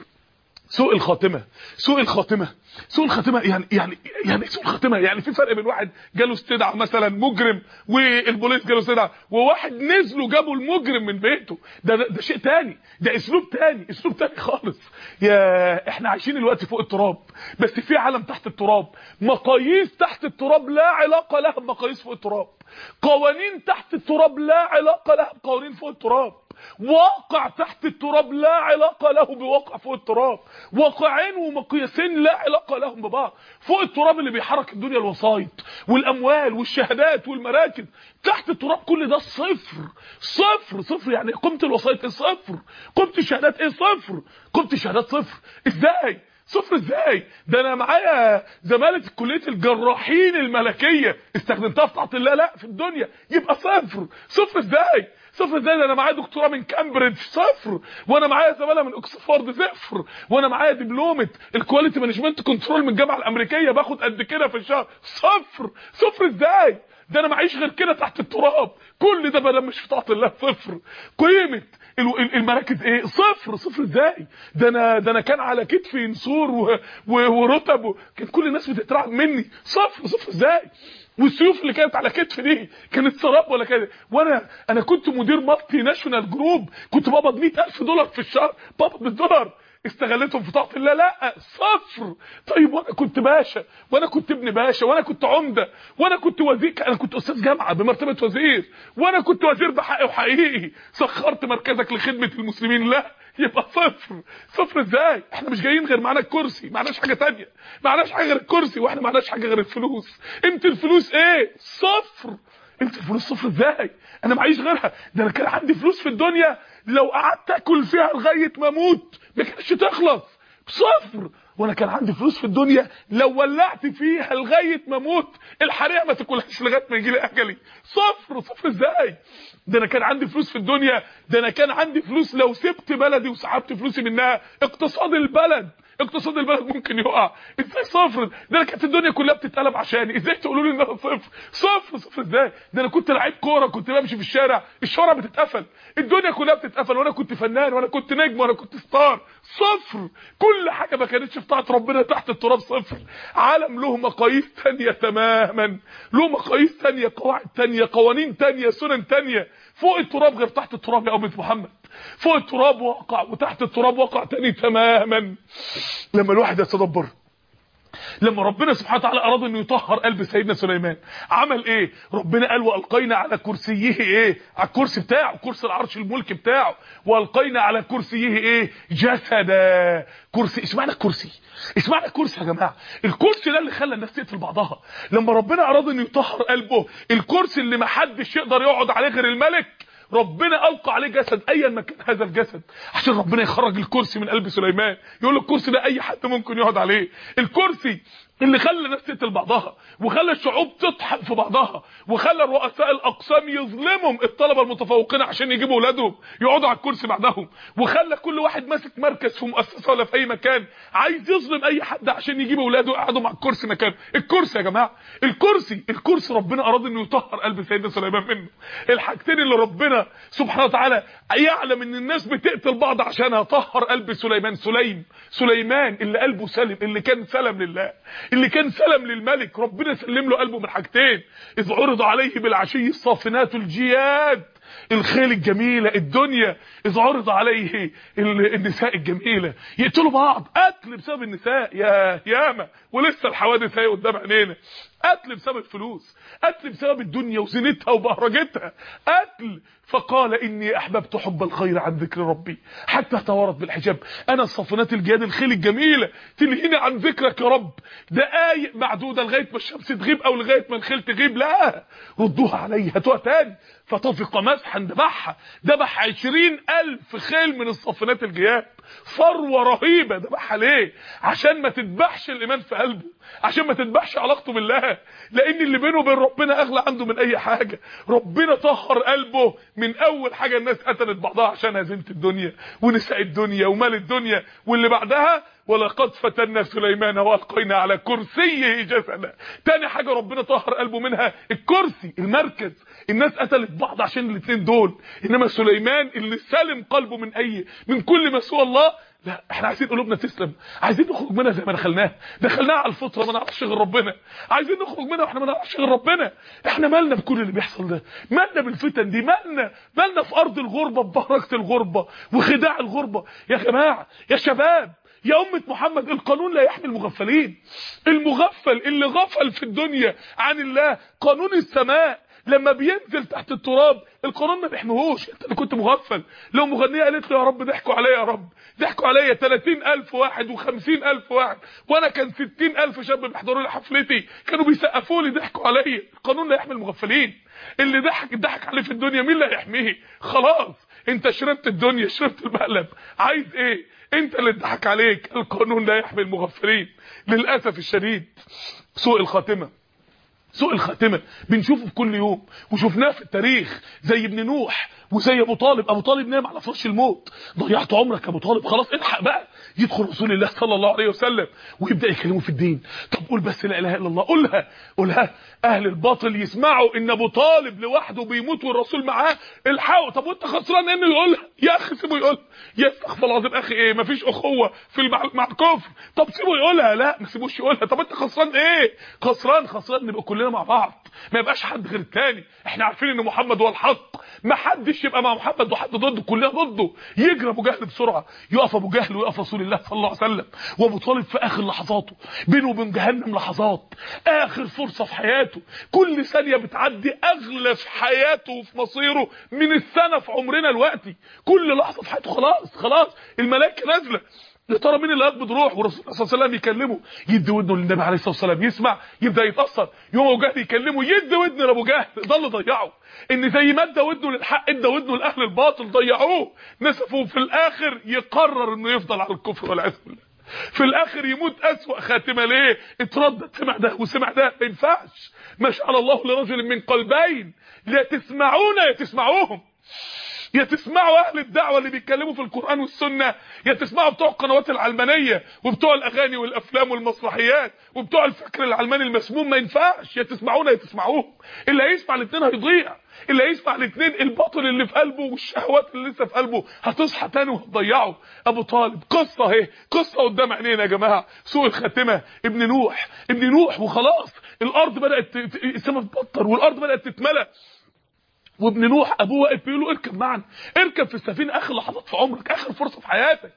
سوء الخاتمه يعني سوء الخاتمه يعني في فرق بين واحد جاله استدعاء مثلا مجرم والبوليس جاله استدعاء، وواحد نزلوا جابوا المجرم من بيته. ده شيء تاني، ده اسلوب تاني خالص. يا احنا عايشين دلوقتي فوق التراب بس في عالم تحت التراب، مقاييس تحت التراب لا علاقه لها بمقاييس فوق التراب، قوانين تحت التراب لا علاقه لها بقوانين فوق التراب، واقع تحت التراب لا علاقه له بواقع فوق التراب، واقعين ومقياسين لا علاقه لهم ببعض. فوق التراب اللي بيحرك الدنيا الوسايط والاموال والشهادات والمراكز، تحت التراب كل ده صفر. يعني قيمه الوسايط ايه؟ صفر. قيمه الشهادات ايه؟ صفر. قيمه الشهادات صفر. ازاي صفر؟ ازاي؟ ده انا معايا زماله كليه الجراحين الملكيه استخدمتها في طاعه الله، لا في الدنيا يبقى صفر ازاي؟ صفر ازاي؟ ده انا معايا دكتوراه من كامبريدج صفر، وانا معايا زماله من اوكسفورد صفر، وانا معايا دبلومه الكواليتي مانجمنت كنترول من الجامعه الامريكيه باخد قد كده في الشهر صفر ازاي؟ ده انا معيش غير كده تحت التراب. كل ده بدل مش في طاعه الله صفر. قيمه المراكز ايه؟ صفر ازاي؟ ده انا كان على كتفي نسور ورتب كان كل الناس بتترعب مني. صفر ازاي؟ والسيوف اللي كانت على كتفي دي كانت سراب ولا كده، انا كنت مدير مالتي ناشونال جروب، كنت بقبض $100,000 في الشهر، بقبض بالدولار، استغلتهم في طاعه الله؟ لا صفر. طيب وانا كنت باشا، وانا كنت ابن باشا، وانا كنت عمده، وانا كنت وزير، انا كنت استاذ جامعه بمرتبه وزير، وانا كنت وزير بحقي وحقيقي، سخرت مركزك لخدمه المسلمين؟ لا يبقى صفر ازاي؟ احنا مش جايين غير معانا الكرسي، معناش حاجه تانية، معناش حاجه غير الكرسي، واحنا معناش حاجه غير الفلوس. قيمه الفلوس ايه؟ صفر. انت الفلوس صفر ازاي؟ انا معيش غيرها، ده انا كان عندي فلوس في الدنيا لو قعدت اكل فيها لغايه ما اموت ما كانتش تخلص، صفر. وانا كان عندي فلوس في الدنيا لو ولعت فيها لغايه ما اموت الحريقه ما تاكلهاش لغايه ما يجي لي اجلي، صفر. صفر ازاي؟ ده انا كان عندي فلوس في الدنيا، ده انا كان عندي فلوس لو سبت بلدي وسحبت فلوسي منها اقتصاد البلد ممكن يقع. ازاي صفر؟ ده انا كانت الدنيا كلها بتتقلب عشاني، ازاي تقولوا لي ان انا صفر؟ صفر ازاي؟ ده انا كنت لعيب كوره، كنت بمشي في الشوارع بتتقفل، الدنيا كلها بتتقفل، وانا كنت فنان وانا كنت نجم وانا كنت ستار، صفر. كل حاجه ما كانتش في طاعه ربنا تحت التراب صفر. عالم له مقاييس تانية تماما، له مقاييس تانية، قواعد تانية، قوانين تانية، سنن تانية. فوق التراب غير تحت التراب يا أمة محمد، فوق التراب واقع وتحت التراب واقع تاني تماما. لما الواحد يتدبر، لما ربنا سبحانه وتعالى اراد انه يطهر قلب سيدنا سليمان، عمل ايه؟ ربنا قال والقينا على كرسيه ايه؟ على الكرسي بتاعه، كرسي العرش الملك بتاعه، والقينا على كرسيه ايه؟ جسدا. كرسي، اشمعنى الكرسي؟ اشمعنى الكرسي يا جماعه؟ الكرسي ده اللي خلى الناس تقتل بعضها. لما ربنا اراد انه يطهر قلبه، الكرسي اللي ما حدش يقدر يقعد عليه غير الملك، ربنا القى عليه جسد ايا ما كان هذا الجسد، عشان ربنا يخرج الكرسي من قلب سليمان. يقول الكرسي ده اي حد ممكن يقعد عليه. الكرسي اللي خلى الناس تقتل بعضها، وخلى الشعوب تطحن في بعضها، وخلى رؤساء الاقسام يظلمهم الطلبه المتفوقين عشان يجيبوا اولادهم يقعدوا على الكرسي بعدهم، وخلى كل واحد ماسك مركز في مؤسسه ولا في اي مكان عايز يظلم اي حد عشان يجيب اولاده يقعدوا مع الكرسي مكانه. الكرسي يا جماعه، الكرسي ربنا اراد انه يطهر قلب سيدنا سليمان منه. الحاجتين اللي ربنا سبحانه وتعالى يعلم ان الناس بتقتل بعض عشانها، طهر قلب سليمان اللي قلبه سلم، اللي كان سلم لله، اللي كان سلم للملك. ربنا سلم له قلبه من حاجتين: اذ عرض عليه بالعشي الصافنات الجياد، الخيل الجميله الدنيا، اذ عرض عليه النساء الجميله، يقتلوا بعض، قتل بسبب النساء. ياما ولسه الحوادث هي قدام عينينا، قتل بسبب الفلوس، قتل بسبب الدنيا وزينتها وبهرجتها، قتل. فقال اني احببت حب الخير عن ذكر ربي حتى توارت بالحجاب. انا الصافنات الجياد، الخيل الجميله، تلهيني عن ذكرك يا رب دقايق معدوده لغايه ما الشمس تغيب او لغايه ما الخيل تغيب، لا ردوها علي، هاتوها تاني. فطفق مسحا ذبح 20,000 خيل من الصافنات الجياد، ثروه رهيبه ذبحها. ليه؟ عشان ما تذبحش الايمان في قلبه، عشان ما تذبحش علاقته بالله، لان اللي بينه وبين ربنا اغلى عنده من اي حاجه. ربنا طهر قلبه من اول حاجه الناس قتلت بعضها عشانها، زينه الدنيا ونساء الدنيا ومال الدنيا، واللي بعدها ولقد فتنا سليمان والقينا على كرسيه جسدا. تاني حاجه ربنا طهر قلبه منها الكرسي، المركز. الناس قتلت بعض عشان الاثنين دول، انما سليمان اللي سلم قلبه من كل ما سوى الله. لا، احنا عايزين قلوبنا تسلم، عايزين نخرج منها زي ما دخلناها على الفطره، ما نعرفش غير ربنا. عايزين نخرج منها واحنا ما نعرفش غير ربنا. احنا مالنا بكل اللي بيحصل ده؟ مالنا بالفتن دي؟ مالنا في ارض الغربه، ببركه الغربه وخداع الغربه؟ يا جماعه، يا شباب، يا أمة محمد، القانون لا يحمي المغفلين. المغفل اللي غفل في الدنيا عن الله، قانون السماء لما بينزل تحت التراب القانون ما بيحميهوش. انت اللي كنت مغفل. لو مغنيه قالت له يا رب ضحكوا عليا، يا رب ضحكوا عليا 30,000 واحد و50,000 واحد، وانا كان 60,000 شاب بيحضروا لي حفلتي كانوا بيسقفوا لي، ضحكوا عليا. القانون لا يحمي المغفلين. اللي ضحك عليه في الدنيا مين اللي هيحميه؟ خلاص انت شربت الدنيا، شربت المقلب، عايز ايه؟ انت اللي اتضحك عليك. القانون لا يحمي المغفلين. للاسف الشديد سوء الخاتمه بنشوفه في كل يوم، وشفناه في التاريخ، زي ابن نوح وزي ابو طالب نام على فرش الموت. ضيعت عمرك يا ابو طالب، خلاص الحق بقى. يدخل رسول الله صلى الله عليه وسلم ويبدا يكلمه في الدين. طب قول بس لا اله الا الله، قولها. اهل الباطل يسمعوا ان ابو طالب لوحده بيموت والرسول معاه، الحقوا. طب وانت خسران انه يقولها؟ يا اخي سيبه يقولها. يا استغفر الله العظيم، اخي ايه، مفيش اخوه في مع الكفر؟ طب سيبه يقولها. لا ما سيبوش يقولها. طب انت خسران ايه؟ خسران نبقى كلنا مع بعض، ما يبقاش حد غير الثاني. احنا عارفين ان محمد هو الحق، ما حدش يبقى مع محمد وحد ضده، كلنا ضده. يجري ابو جهل بسرعه، يقف ابو جهل ويقف رسول الله صلى الله عليه وسلم، وابو طالب في اخر لحظاته، بينه وبين جهنم لحظات، اخر فرصه في حياته. كل ثانيه بتعدي اغلى في حياته وفي مصيره من السنه في عمرنا دلوقتي. كل لحظه في حياته خلاص الملائكه نازله يا ترى مين اللي هيقبض روح؟ والرسول صلى الله عليه وسلم يكلمه يدي ودنه للنبي عليه الصلاه والسلام، يسمع يبدا يتاثر. يوم ابو جهل يكلمه يدي ودنه لابو جهل، ضل ضيعه. ان زي ما ادى ودنه للحق ادى ودنه لاهل الباطل، ضيعوه نسفوا. في الاخر يقرر انه يفضل على الكفر والعياذ بالله، في الاخر يموت اسوأ خاتمه. ليه؟ اتردد، سمع ده وسمع ده، ما ينفعش. ما شاء الله لرجل من قلبين، لا تسمعون يا تسمعوهم، يا تسمعوا اهل الدعوه اللي بيتكلموا في القران والسنه، يا تسمعوا بتوع القنوات العلمانيه وبتوع الاغاني والافلام والمسرحيات وبتوع الفكر العلماني المسموم. ما ينفعش، يا تسمعونا يا تسمعوهم. اللي هيسمع الاثنين هيضيع، اللي هيسمع الاثنين الباطل اللي في قلبه والشهوات اللي لسه في قلبه هتصحى تاني وهتضيعه. ابو طالب قصه اهي، قصه قدام عينينا يا جماعه. سوء الخاتمه ابن نوح وخلاص. الارض بدات السماء تبطر والارض بدات تتملى، وابن نوح ابوه واقف بيقول له اركب معنا، اركب في السفينه، اخر لحظات في عمرك، اخر فرصه في حياتك،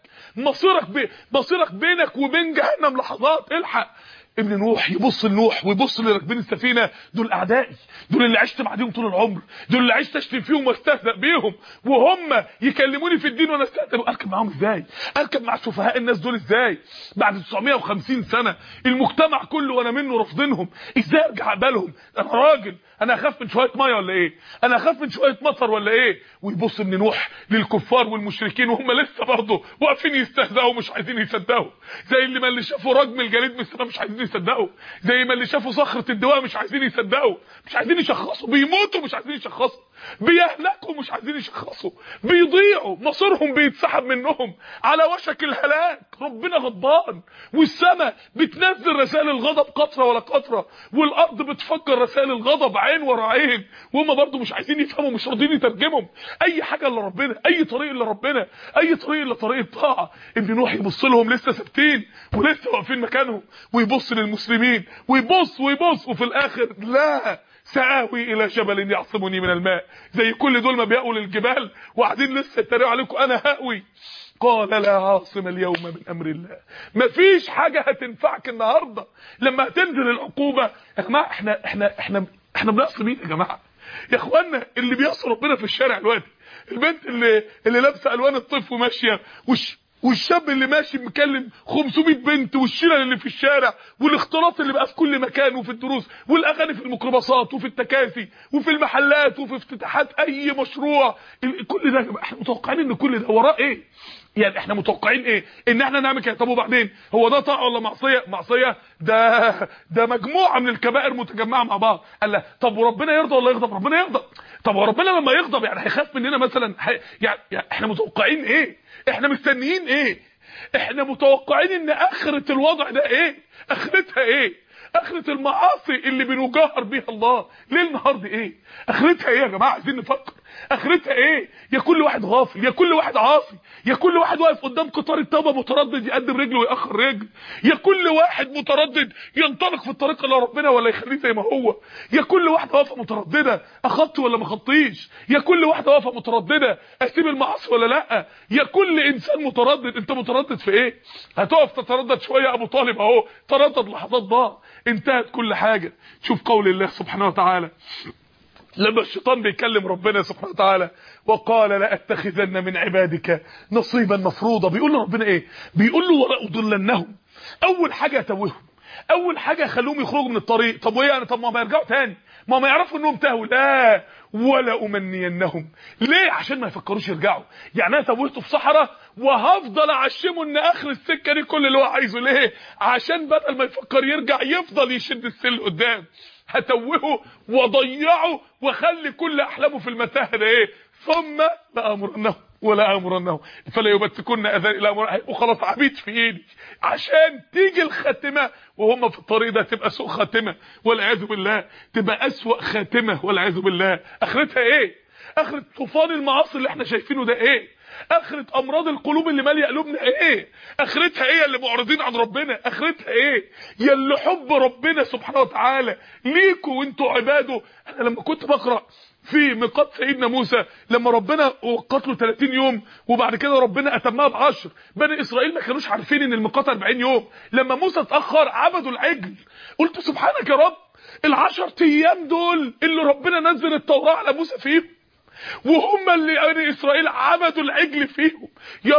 مصيرك بينك وبين جهنم لحظات، الحق. ابن نوح يبص لنوح ويبص لراكبين السفينه، دول اعدائي، دول اللي عشت معاهم طول العمر، دول اللي عشت اشتم فيهم واستهزأ بيهم، وهم يكلموني في الدين وانا استهزأ. اركب معاهم ازاي؟ اركب مع سفهاء الناس دول ازاي؟ بعد 950 سنه المجتمع كله وانا منه رافضينهم، ازاي ارجع اقبلهم؟ انا راجل، انا اخاف من شويه ميه ولا ايه؟ انا اخاف من شويه مطر ولا ايه؟ ويبص ابن نوح للكفار والمشركين وهم لسه برضه واقفين يستهزئوا ومش عايزين يصدقوا، زي اللي شافوا رجم الجليد من السماء مش عايزين يصدقوا، زي ما اللي شافوا صخره الدواء مش عايزين يصدقوا، مش عايزين يشخصوا، بيموتوا مش عايزين يشخصوا، بيهلكوا مش عايزين يشخصوا، بيضيعوا، مصيرهم بيتسحب منهم على وشك الهلاك. ربنا غضبان، والسماء بتنزل رسائل الغضب قطره ولا قطره، والارض بتفجر رسائل الغضب عين ورا عين، وهم برضو مش عايزين يفهموا، مش راضيين يترجمهم. اي حاجه الا ربنا، اي طريق الا ربنا، اي طريق الا طريق الطاعه. ابن نوح يبص لهم لسه ثابتين ولسه واقفين مكانهم، ويبص للمسلمين ويبص، وفي الاخر لا، سآوي الى جبل يعصمني من الماء. زي كل دول ما بيقوا للجبال وقاعدين لسه يتريقوا عليكم، انا هاوي. قال لا عاصم اليوم من امر الله. مفيش حاجه هتنفعك النهارده لما هتنزل العقوبه. يا جماعه احنا بنعصي مين يا جماعه؟ يا اخوانا اللي بيعصي ربنا في الشارع دلوقتي، البنت اللي لابسه الوان الطيف وماشيه، والشاب اللي ماشي مكلم 500 بنت، والشلل اللي في الشارع، والاختلاط اللي بقى في كل مكان، وفي الدروس، والاغاني في الميكروباصات، وفي التكاسي، وفي المحلات، وفي افتتاحات اي مشروع. كل ده احنا متوقعين ان كل ده وراه ايه؟ يعني احنا متوقعين ايه؟ ان احنا نعمل كده. طب وبعدين هو ده طاعه ولا معصيه؟ معصيه ده مجموعه من الكبائر متجمعه مع بعض. قال لا، طب وربنا يرضى ولا يغضب؟ ربنا يغضب. طب وربنا لما يغضب يعني هيخاف مننا مثلا؟ يعني احنا متوقعين ايه؟ احنا مستنيين ايه؟ احنا متوقعين ان اخرة الوضع ده ايه؟ اخرتها ايه؟ اخرة المعاصي اللي بنجاهر بيها الله ليل نهار دي ايه؟ اخرتها ايه يا جماعه؟ عايزين نفكر. اخرتها ايه؟ يا كل واحد غافل، يا كل واحد عاصي، يا كل واحد واقف قدام قطار التوبه متردد يقدم رجله ويأخر رجل، يا كل واحد متردد ينطلق في الطريق الى ربنا ولا يخليه زي ما هو، يا كل واحده واقفه متردده اخدت ولا ما خطيش، يا كل واحده واقفه متردده اسيب المعاصي ولا لا، يا كل انسان متردد. انت متردد في ايه؟ هتقف تتردد شويه؟ ابو طالب اهو تردد لحظات ضاع، انتهت كل حاجه. شوف قول الله سبحانه وتعالى لما الشيطان بيكلم ربنا سبحانه وتعالى، وقال لا اتخذن من عبادك نصيبا مفروضا. بيقول له ربنا ايه؟ بيقول له ولا اضلنهم. اول حاجه اتوههم، اول حاجه خلوهم يخرجوا من الطريق. طب وايه يعني؟ طب ما يرجعوا تاني، ما يعرفوا انهم تاهوا. لا، ولا امنينهم. ليه؟ عشان ما يفكروش يرجعوا. يعني انا توهته في صحراء وهفضل اعشمه ان اخر السكه دي كل اللي هو عايزه. ليه؟ عشان بدل ما يفكر يرجع يفضل يشد السل قدام. هتوهه وضيعه واخلي كل احلامه في المتاهه ده ايه؟ ثم لامرنهم ولا امرنهم فلا يبتكن اذان الى امر. هيبقوا خلاص عبيد في ايدي، عشان تيجي الخاتمه وهم في الطريق ده تبقى سوء خاتمه والعياذ بالله، تبقى اسوأ خاتمه والعياذ بالله. اخرتها ايه؟ اخرة طوفان المعاصي اللي احنا شايفينه ده ايه؟ اخرة امراض القلوب اللي ماليه قلوبنا ايه؟ اخرتها ايه اللي معرضين عن ربنا؟ اخرتها ايه يا اللي حب ربنا سبحانه وتعالى ليكوا وانتوا عباده؟ انا لما كنت بقرا في ميقات سيدنا موسى لما ربنا وقت له 30 يوم وبعد كده ربنا اتمها ب10، بني اسرائيل ما كانوش عارفين ان الميقات 40 يوم. لما موسى اتاخر عبدوا العجل. قلت سبحانك يا رب، ال10 ايام دول اللي ربنا نزل التوراة على موسى فيهم، وهم اللي بني اسرائيل عبدوا العجل فيهم. يا رب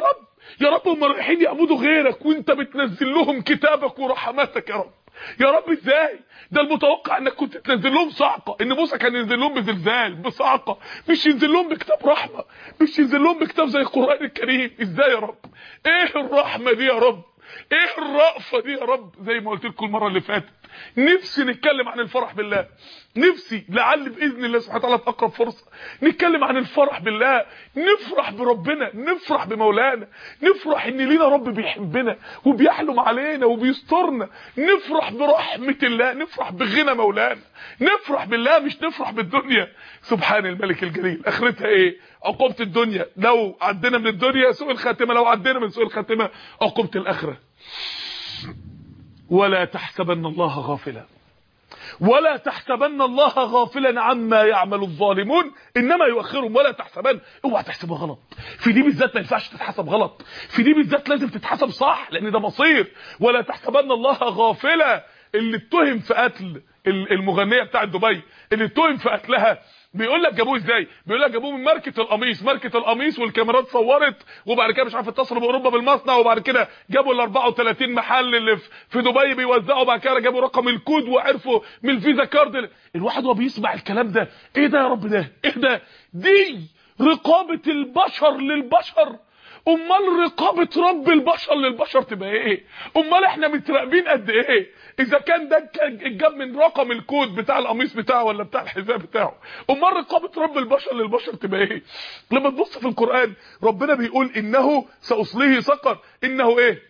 يا رب هم رايحين يعبدوا غيرك وانت بتنزل لهم كتابك ورحماتك يا رب. يا رب ازاي؟ ده المتوقع انك كنت تنزل لهم صعقه، ان موسى كان ينزل لهم بزلزال بصعقه، مش ينزل لهم بكتاب رحمه، مش ينزل لهم بكتاب زي القران الكريم. ازاي يا رب؟ ايه الرحمه دي يا رب؟ ايه الرأفة دي يا رب؟ زي ما قلت لكم المره اللي فاتت، نفسي نتكلم عن الفرح بالله، نفسي لعل باذن الله سبحانه وتعالى في اقرب فرصه نتكلم عن الفرح بالله، نفرح بربنا، نفرح بمولانا، نفرح ان لينا رب بيحبنا وبيحلم علينا وبيسترنا، نفرح برحمه الله، نفرح بغنى مولانا، نفرح بالله مش نفرح بالدنيا. سبحان الملك الجليل. اخرتها ايه؟ عقوبه الدنيا، لو عدينا من الدنيا سوء الخاتمه، لو عدينا من سوء الخاتمه عقوبه الاخره. ولا تحسبن الله غافلا، ولا تحسبن الله غافلا عما يعمل الظالمون انما يؤخرهم. ولا تحسبن، اوعى تحسبها غلط، في دي بالذات ما ينفعش تتحسب غلط، في دي بالذات لازم تتحسب صح، لان ده مصير. ولا تحسبن الله غافلا. اللي اتهم في قتل المغنيه بتاعه دبي، اللي اتهم في قتلها، بيقول لك جابوه ازاي؟ بيقول لك جابوه من ماركه القميص، ماركه القميص، والكاميرات صورت، وبعد كده مش عارف اتصلوا باوروبا بالمصنع، وبعد كده جابوا ال 34 محل اللي في دبي بيوزعوا، بعد كده جابوا رقم الكود وعرفوا من الفيزا كارد. الواحد وهو بيسمع الكلام ده، ايه ده يا رب؟ ده ايه ده؟ دي رقابه البشر للبشر. امال رقابه رب البشر للبشر تبقى ايه؟ امال احنا متراقبين قد ايه؟ اذا كان ده جاب من رقم الكود بتاع القميص بتاعه ولا بتاع الحذاء بتاعه، امال رقابه رب البشر للبشر تبقى ايه؟ لما تبص في القران ربنا بيقول انه ساصليه سقر، انه ايه؟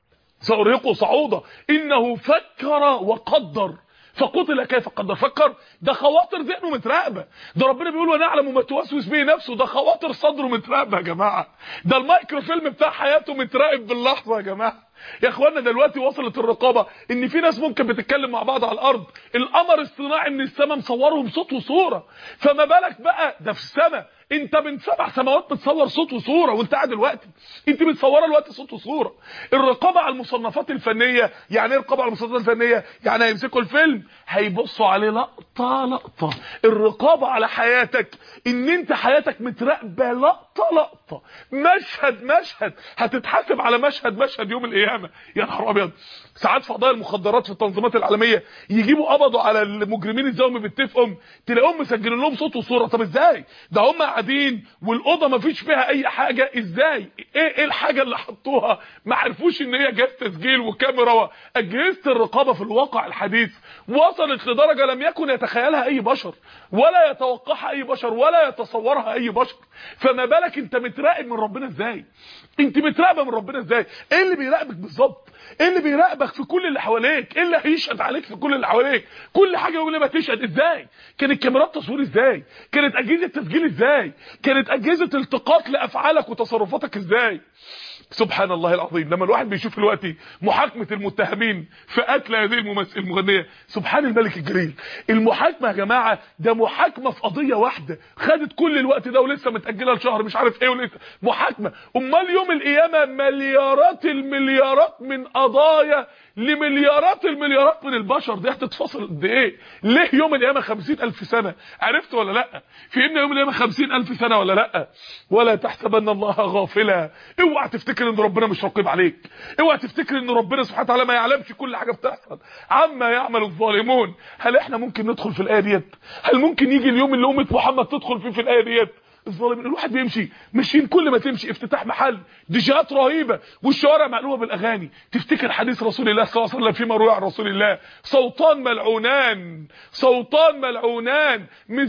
سارهقه صعودا، انه فكر وقدر فقتل كيف قدر. فكر، ده خواطر ذهنه متراقبه، ده ربنا بيقول ونعلم ما توسوس به نفسه، ده خواطر صدره متراقبه يا جماعه، ده المايكرو فيلم بتاع حياته متراقب باللحظه يا جماعه. يا اخوانا دلوقتي وصلت الرقابه ان في ناس ممكن بتتكلم مع بعض على الارض، القمر الصناعي من السماء مصورهم صوت وصوره، فما بالك بقى ده في السماء، انت من 7 سماوات بتصور صوت وصوره وانت قاعد دلوقتي، انت بتصوره دلوقتي صوت وصوره. الرقابه على المصنفات الفنيه، يعني ايه الرقابه على المصنفات الفنيه؟ يعني هيمسكوا الفيلم هيبصوا عليه لقطه لقطه. الرقابه على حياتك ان انت حياتك متراقبه لقطه لقطه، مشهد مشهد، هتتحاسب على مشهد مشهد يوم القيامه. يا نهار ابيض، ساعات في قضايا المخدرات في التنظيمات العالميه يجيبوا قبضوا على المجرمين ازاي هم بيتفقوا، تلاقيهم مسجلين لهم صوت وصوره. طب ازاي؟ ده هم قاعدين والاوضه ما فيش فيها اي حاجه، ازاي؟ ايه الحاجه اللي حطوها؟ ما عرفوش ان هي جهاز تسجيل وكاميرا. اجهزه الرقابه في الواقع الحديث وصلت لدرجه لم يكن يتخيلها اي بشر، ولا يتوقعها اي بشر، ولا يتصورها اي بشر. فما بالك انت متراقب من ربنا ازاي؟ انت متراقبه من ربنا ازاي؟ ايه اللي بيراقبك بالظبط؟ ايه اللي بيراقبك في كل اللي حواليك؟ ايه اللي هيشهد عليك في كل اللي حواليك؟ كل حاجه يقول لما تشهد ازاي؟ كانت كاميرات تصوير ازاي؟ كانت اجهزه تسجيل ازاي؟ كانت اجهزه التقاط لافعالك وتصرفاتك ازاي؟ سبحان الله العظيم. لما الواحد بيشوف دلوقتي محاكمه المتهمين في قتل هذه المغنيه، سبحان الملك الجليل. المحاكمه يا جماعه ده محاكمه في قضيه واحده خدت كل الوقت ده ولسه متاجله لشهر مش عارف ايه، ولسه محاكمه. امال يوم القيامه مليارات المليارات من قضايا لمليارات المليارات من البشر، دي هتتفصل قد ايه؟ ليه يوم القيامه 50,000 سنه؟ عرفت ولا لا؟ فهمنا يوم القيامه 50,000 سنه ولا لا؟ ولا تحسبن الله غافلا. اوعى تفتكر ان ربنا مش رقيب عليك، اوعى تفتكر ان ربنا سبحانه وتعالى ما يعلمش كل حاجه بتحصل عما يعمل الظالمون. هل احنا ممكن ندخل في الايه ديت؟ هل ممكن يجي اليوم اللي امه محمد تدخل فيه في الايه ديت؟ الظالمين. الواحد بيمشي ماشيين، كل ما تمشي افتتاح محل ديجات رهيبه والشوارع مقلوبه بالاغاني، تفتكر حديث رسول الله صلى الله عليه وسلم فيما روى عن رسول الله: صوتان ملعونان، صوتان ملعونان،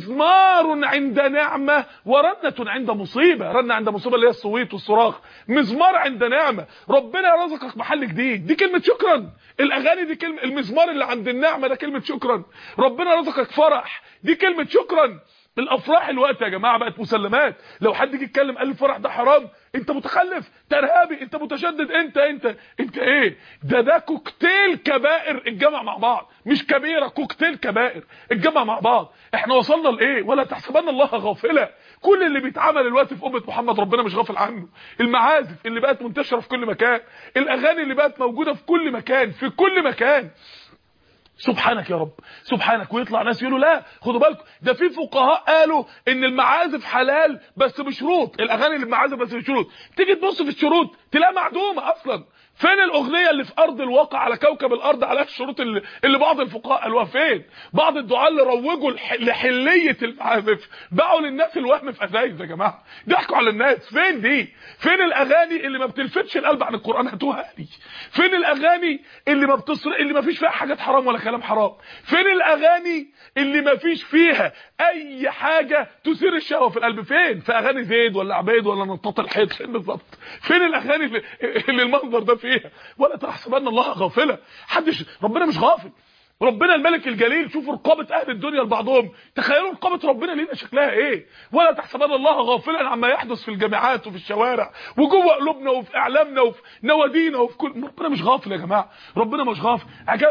مزمار عند نعمه ورنه عند مصيبه. رنه عند مصيبه اللي هي الصويت والصراخ، مزمار عند نعمه. ربنا رزقك محل جديد، دي كلمه شكرا. الاغاني دي كلمه، المزمار اللي عند النعمه ده كلمه شكرا. ربنا رزقك فرح، دي كلمه شكرا. الافراح الوقت يا جماعه بقت مسلمات، لو حد يجي يتكلم قال الفرح ده حرام، انت متخلف، ترهابي، انت متشدد، انت ايه؟ ده كوكتيل كبائر اتجمع مع بعض، مش كبيره، كوكتيل كبائر اتجمع مع بعض. احنا وصلنا لايه؟ ولا تحسبن الله غافلا. كل اللي بيتعمل دلوقتي في امه محمد ربنا مش غافل عنه. المعازف اللي بقت منتشره في كل مكان، الاغاني اللي بقت موجوده في كل مكان، في كل مكان. سبحانك يا رب، سبحانك. ويطلع ناس يقولوا لا خدوا بالكم، ده في فقهاء قالوا ان المعازف حلال بس بشروط، الاغاني اللي بمعازف بس بشروط. تيجي تبص في الشروط تلاقيها معدومه اصلا. فين الاغنيه اللي في ارض الواقع على كوكب الارض على الشروط اللي بعض الفقهاء قالوها؟ فين بعض الدعاة اللي روجوا لحليه المعازف، باعوا للناس الوهم في ازايز يا جماعه، ضحكوا على الناس؟ فين دي؟ فين الاغاني اللي ما بتلفتش القلب عن القران؟ هاتوها لي. فين الاغاني اللي اللي ما فيش فيها حاجات حرام ولا كلام حرام؟ فين الاغاني اللي ما فيش فيها اي حاجه تثير الشهوه في القلب؟ فين؟ في اغاني زيد ولا عبيد ولا نطاط الحيط؟ فين بالظبط؟ فين الاغاني اللي المنظر ده فيها؟ ولا تحسبن الله غافلا. ربنا مش غافل. ربنا الملك الجليل. شوفوا رقابه اهل الدنيا لبعضهم، تخيلوا رقابه ربنا لينا شكلها ايه. ولا تحسبن الله غافلا عما يحدث في الجامعات وفي الشوارع وجوه قلوبنا وفي اعلامنا وفي نوادينا وفي كل. ربنا مش غافل يا جماعه، ربنا مش غافل.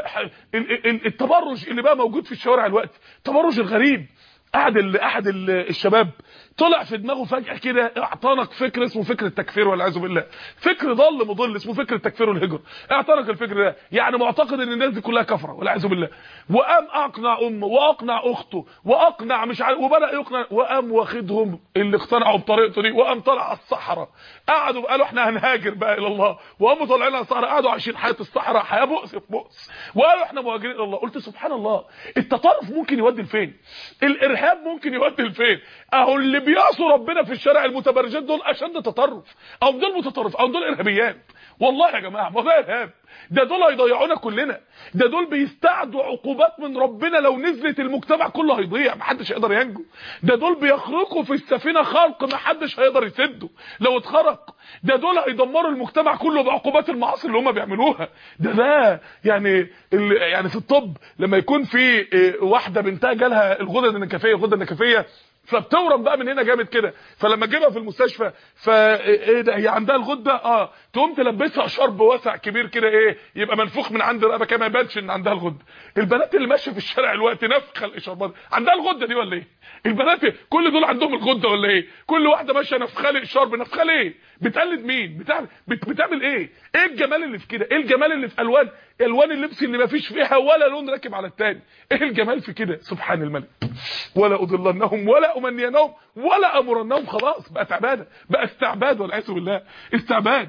التبرج اللي بقى موجود في الشوارع دلوقتي، التبرج الغريب. احد الشباب طلع في دماغه فجأة كده، اعتنق فكر اسمه فكر التكفير والعياذ بالله، فكر ضل مضل اسمه فكر التكفير والهجر. اعتنق الفكر ده، يعني معتقد ان الناس دي كلها كفره والعياذ بالله، وقام اقنع امه واقنع اخته واقنع مش عارف، وبدا يقنع، وقام واخدهم اللي اقتنعوا بطريقته دي، وقام طلع على الصحراء. قعدوا قالوا احنا هنهاجر بقى الى الله، وقاموا طالعين على الصحراء، قعدوا عايشين حياه الصحراء، حياه بؤس في بؤس، وقالوا احنا مهاجرين الى الله. قلت سبحان الله، التطرف ممكن يودي لفين؟ الارهاب ممكن يودي لفين؟ اهو اللي بيعصوا ربنا في الشارع المتبرجات دول اشد تطرف، او دول متطرف، او دول ارهابيات. والله يا جماعه ما ده ارهاب، ده دول هيضيعونا كلنا، ده دول بيستعدوا عقوبات من ربنا لو نزلت المجتمع كله هيضيع، محدش هيقدر ينجو. ده دول بيخرقوا في السفينه خرق محدش هيقدر يسده لو اتخرق. ده دول هيدمروا المجتمع كله بعقوبات المعاصي اللي هم بيعملوها. ده يعني في الطب لما يكون في واحده بنتها جالها الغدد النكفيه فبتورم بقى من هنا جامد كده، فلما تجيبها في المستشفى ايه ده، هي عندها الغده، تقوم تلبسها شرب واسع كبير كده، ايه، يبقى منفوخ من عند الرقبه كده ما يبانش ان عندها الغده. البنات اللي ماشيه في الشارع الوقت نفخه الاشاربات، عندها الغده دي ولا ايه؟ البنات كل دول عندهم الغده ولا ايه؟ كل واحده ماشيه نفخه لي الشرب، نفخه ليه؟ بتقلد مين؟ بتعمل ايه؟ ايه الجمال اللي في كده؟ ايه الجمال اللي في الوان اللبس اللي ما فيش فيها ولا لون راكب على الثاني؟ ايه الجمال في كده؟ سبحان الملك. ولا اضلنهم ولا امنينهم ولا امرنهم. خلاص بقت عباده، بقى استعباد والعياذ بالله، استعباد.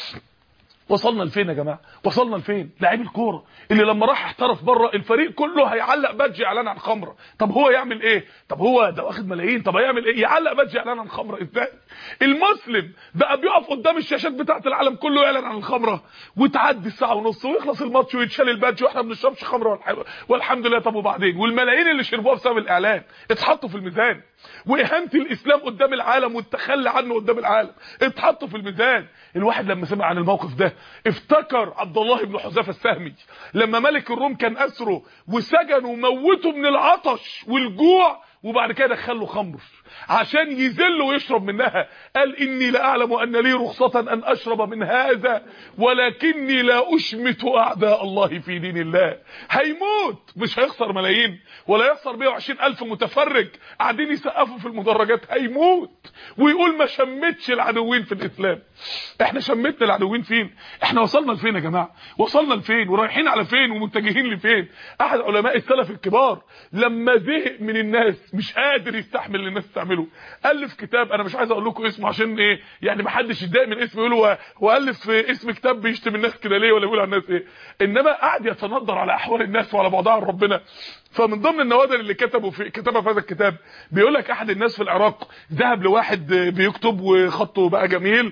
وصلنا لفين يا جماعه؟ وصلنا لفين؟ لاعب الكوره اللي لما راح احترف بره الفريق كله هيعلق بادج اعلان عن خمره. طب هو يعمل ايه؟ طب هو ده واخد ملايين، طب هيعمل ايه؟ يعلق بادج اعلان عن خمره ازاي؟ المسلم بقى بيقف قدام الشاشات بتاعه العالم كله يعلن عن الخمره، وتعدي الساعه ونص ويخلص الماتش ويتشال البادج واحنا ما بنشربش خمره والحمد لله. طب وبعدين؟ والملايين اللي شربوها بسبب الاعلان اتحطوا في الميزان، واهانه الاسلام قدام العالم والتخلي عنه قدام العالم اتحطوا في الميزان. الواحد لما سمع عن الموقف ده افتكر عبد الله بن حذافه السهمي لما ملك الروم كان اسره وسجنوا وموته من العطش والجوع، وبعد كده دخله خمر عشان يذل ويشرب منها. قال اني لاعلم ان لي رخصه ان اشرب من هذا ولكني لا اشمت اعداء الله في دين الله. هيموت، مش هيخسر ملايين ولا يخسر 120,000 متفرج قاعدين يسقفوا في المدرجات، هيموت ويقول ما شمتش العدوين في الاسلام. احنا شمتنا العدوين فين؟ احنا وصلنا لفين يا جماعه؟ وصلنا لفين ورايحين على فين ومتجهين لفين؟ احد علماء السلف الكبار لما زهق من الناس مش قادر يستحمل اللي الناس تعمله، الف كتاب، انا مش عايز اقول لكم اسمه عشان ايه يعني ما حدش يتضايق من اسمه يقول هو الف اسم كتاب بيشتم الناس كده ليه ولا بيقول على الناس ايه، انما قاعد يتندر على احوال الناس وعلى بعضها عن ربنا. فمن ضمن النوادر اللي كتبها في هذا الكتاب بيقول لك احد الناس في العراق ذهب لواحد بيكتب وخطه بقى جميل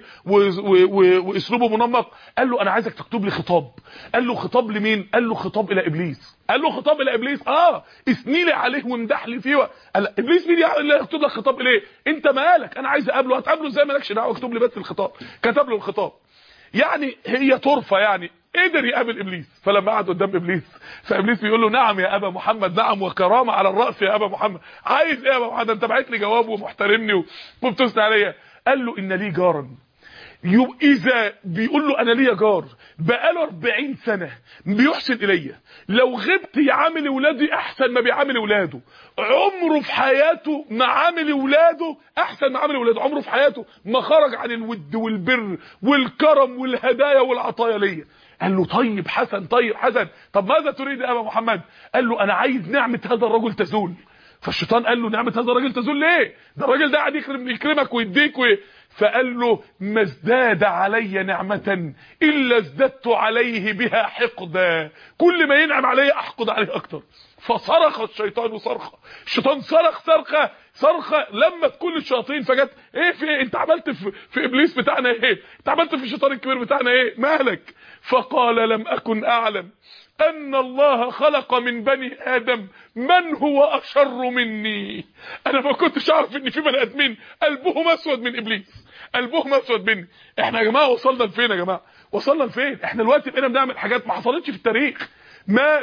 واسلوبه منمق، قال له انا عايزك تكتب لي خطاب. قال له خطاب لمين؟ قال له خطاب الى ابليس. قال له خطاب الى ابليس؟ اثني لي عليه وامدح لي فيه. قال ابليس مين اللي يكتب لك خطاب اليه؟ انت مالك؟ انا عايز اقابله. هتقابله ازاي؟ مالكش دعوه، اكتب لي بس الخطاب. كتب له الخطاب. يعني هي طرفه، يعني قدر يقابل ابليس. فلما قعد قدام ابليس فابليس بيقول له نعم يا ابا محمد، نعم وكرامه على الراس يا ابا محمد. عايز ايه يا ابا محمد؟ انت بعت لي جواب ومحترمني وبتثني عليا. قال له ان لي جارا، اذا بيقول له انا ليا جار بقاله 40 سنه بيحسن اليا، لو غبت يعامل ولادي احسن ما بيعامل ولاده، عمره في حياته ما عامل ولاده احسن ما عامل ولاده، عمره في حياته ما خرج عن الود والبر والكرم والهدايا والعطايا ليا. قال له طيب حسن، طيب حسن، طب ماذا تريد يا ابا محمد؟ قال له انا عايز نعمه هذا الرجل تزول. فالشيطان قال له نعمه هذا الراجل تزول ليه؟ ده الراجل ده قاعد يكرمك ويديك فقال له ما ازداد علي نعمه الا ازددت عليه بها حقدا، كل ما ينعم علي احقد عليه اكتر. فصرخ الشيطان صرخه، الشيطان صرخ صرخه لمت كل الشياطين، فجت ايه في إيه؟ انت عملت في ابليس بتاعنا ايه؟ انت عملت في الشيطان الكبير بتاعنا ايه؟ مالك؟ فقال لم اكن اعلم ان الله خلق من بني ادم من هو اشر مني. انا ما كنتش اعرف ان في بني ادمين قلبهم اسود من ابليس، قلبهم اسود مني. احنا يا جماعه وصلنا لفين يا جماعه؟ وصلنا لفين؟ احنا دلوقتي بقينا بنعمل حاجات ما حصلتش في التاريخ، ما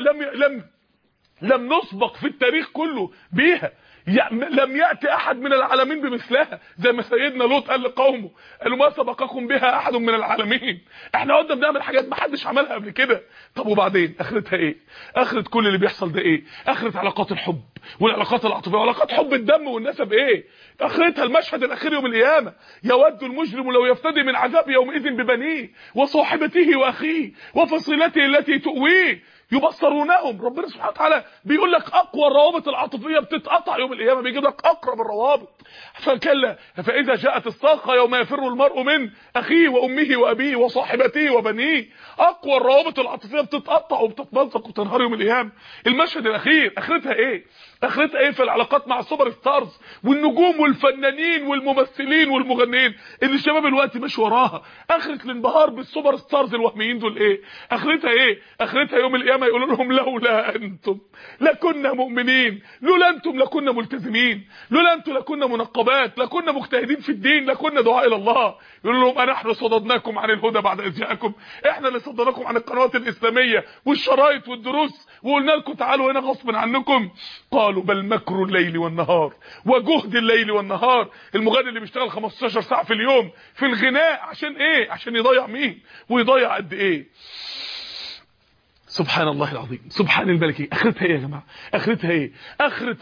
لم نسبق في التاريخ كله بيها، لم يأتي احد من العالمين بمثلها، زي ما سيدنا لوط قال لقومه، قالوا ما سبقكم بها احد من العالمين. احنا قلنا بنعمل حاجات ما حدش عملها قبل كده. طب وبعدين اخرتها ايه؟ اخرة كل اللي بيحصل ده ايه؟ اخرة علاقات الحب والعلاقات العاطفيه وعلاقات حب الدم والنسب ايه؟ اخرتها المشهد الاخير يوم القيامه، يود المجرم لو يفتدي من عذاب يومئذ ببنيه وصاحبته واخيه وفصيلته التي تؤويه يبصرونهم. ربنا سبحانه وتعالى بيقول لك اقوى الروابط العاطفيه بتتقطع يوم القيامه، بيجيب لك اقرب الروابط. فكلا فاذا جاءت الصاخه يوم يفر المرء من اخيه وامه وابيه وصاحبته وبنيه، اقوى الروابط العاطفيه بتتقطع وبتتمزق وتنهار يوم القيامه. المشهد الاخير اخرتها ايه؟ اخرتها ايه في العلاقات مع السوبر ستارز والنجوم والفنانين والممثلين والمغنيين اللي الشباب الوقت ماشي وراها؟ اخره الانبهار بالسوبر ستارز الوهميين دول ايه؟ اخرتها ايه؟ اخرتها يوم القيامه يقولوا لهم لولا انتم لكنا مؤمنين، لولا انتم لكنا ملتزمين، لولا انتم لكنا منقبات، لكنا مجتهدين في الدين، لكنا دعاء الى الله. يقولوا لهم انحن صددناكم عن الهدى بعد اذ جاءكم، احنا اللي صددناكم عن القنوات الاسلاميه والشرايط والدروس وقلنا لكم تعالوا هنا غصب عنكم. قالوا بل مكر الليل والنهار وجهد الليل والنهار. المغني اللي بيشتغل 15 ساعه في اليوم في الغناء عشان ايه؟ عشان يضيع مين ويضيع قد ايه؟ سبحان الله العظيم، سبحان الملك. اخرتها ايه يا جماعه؟ اخرتها ايه؟ اخره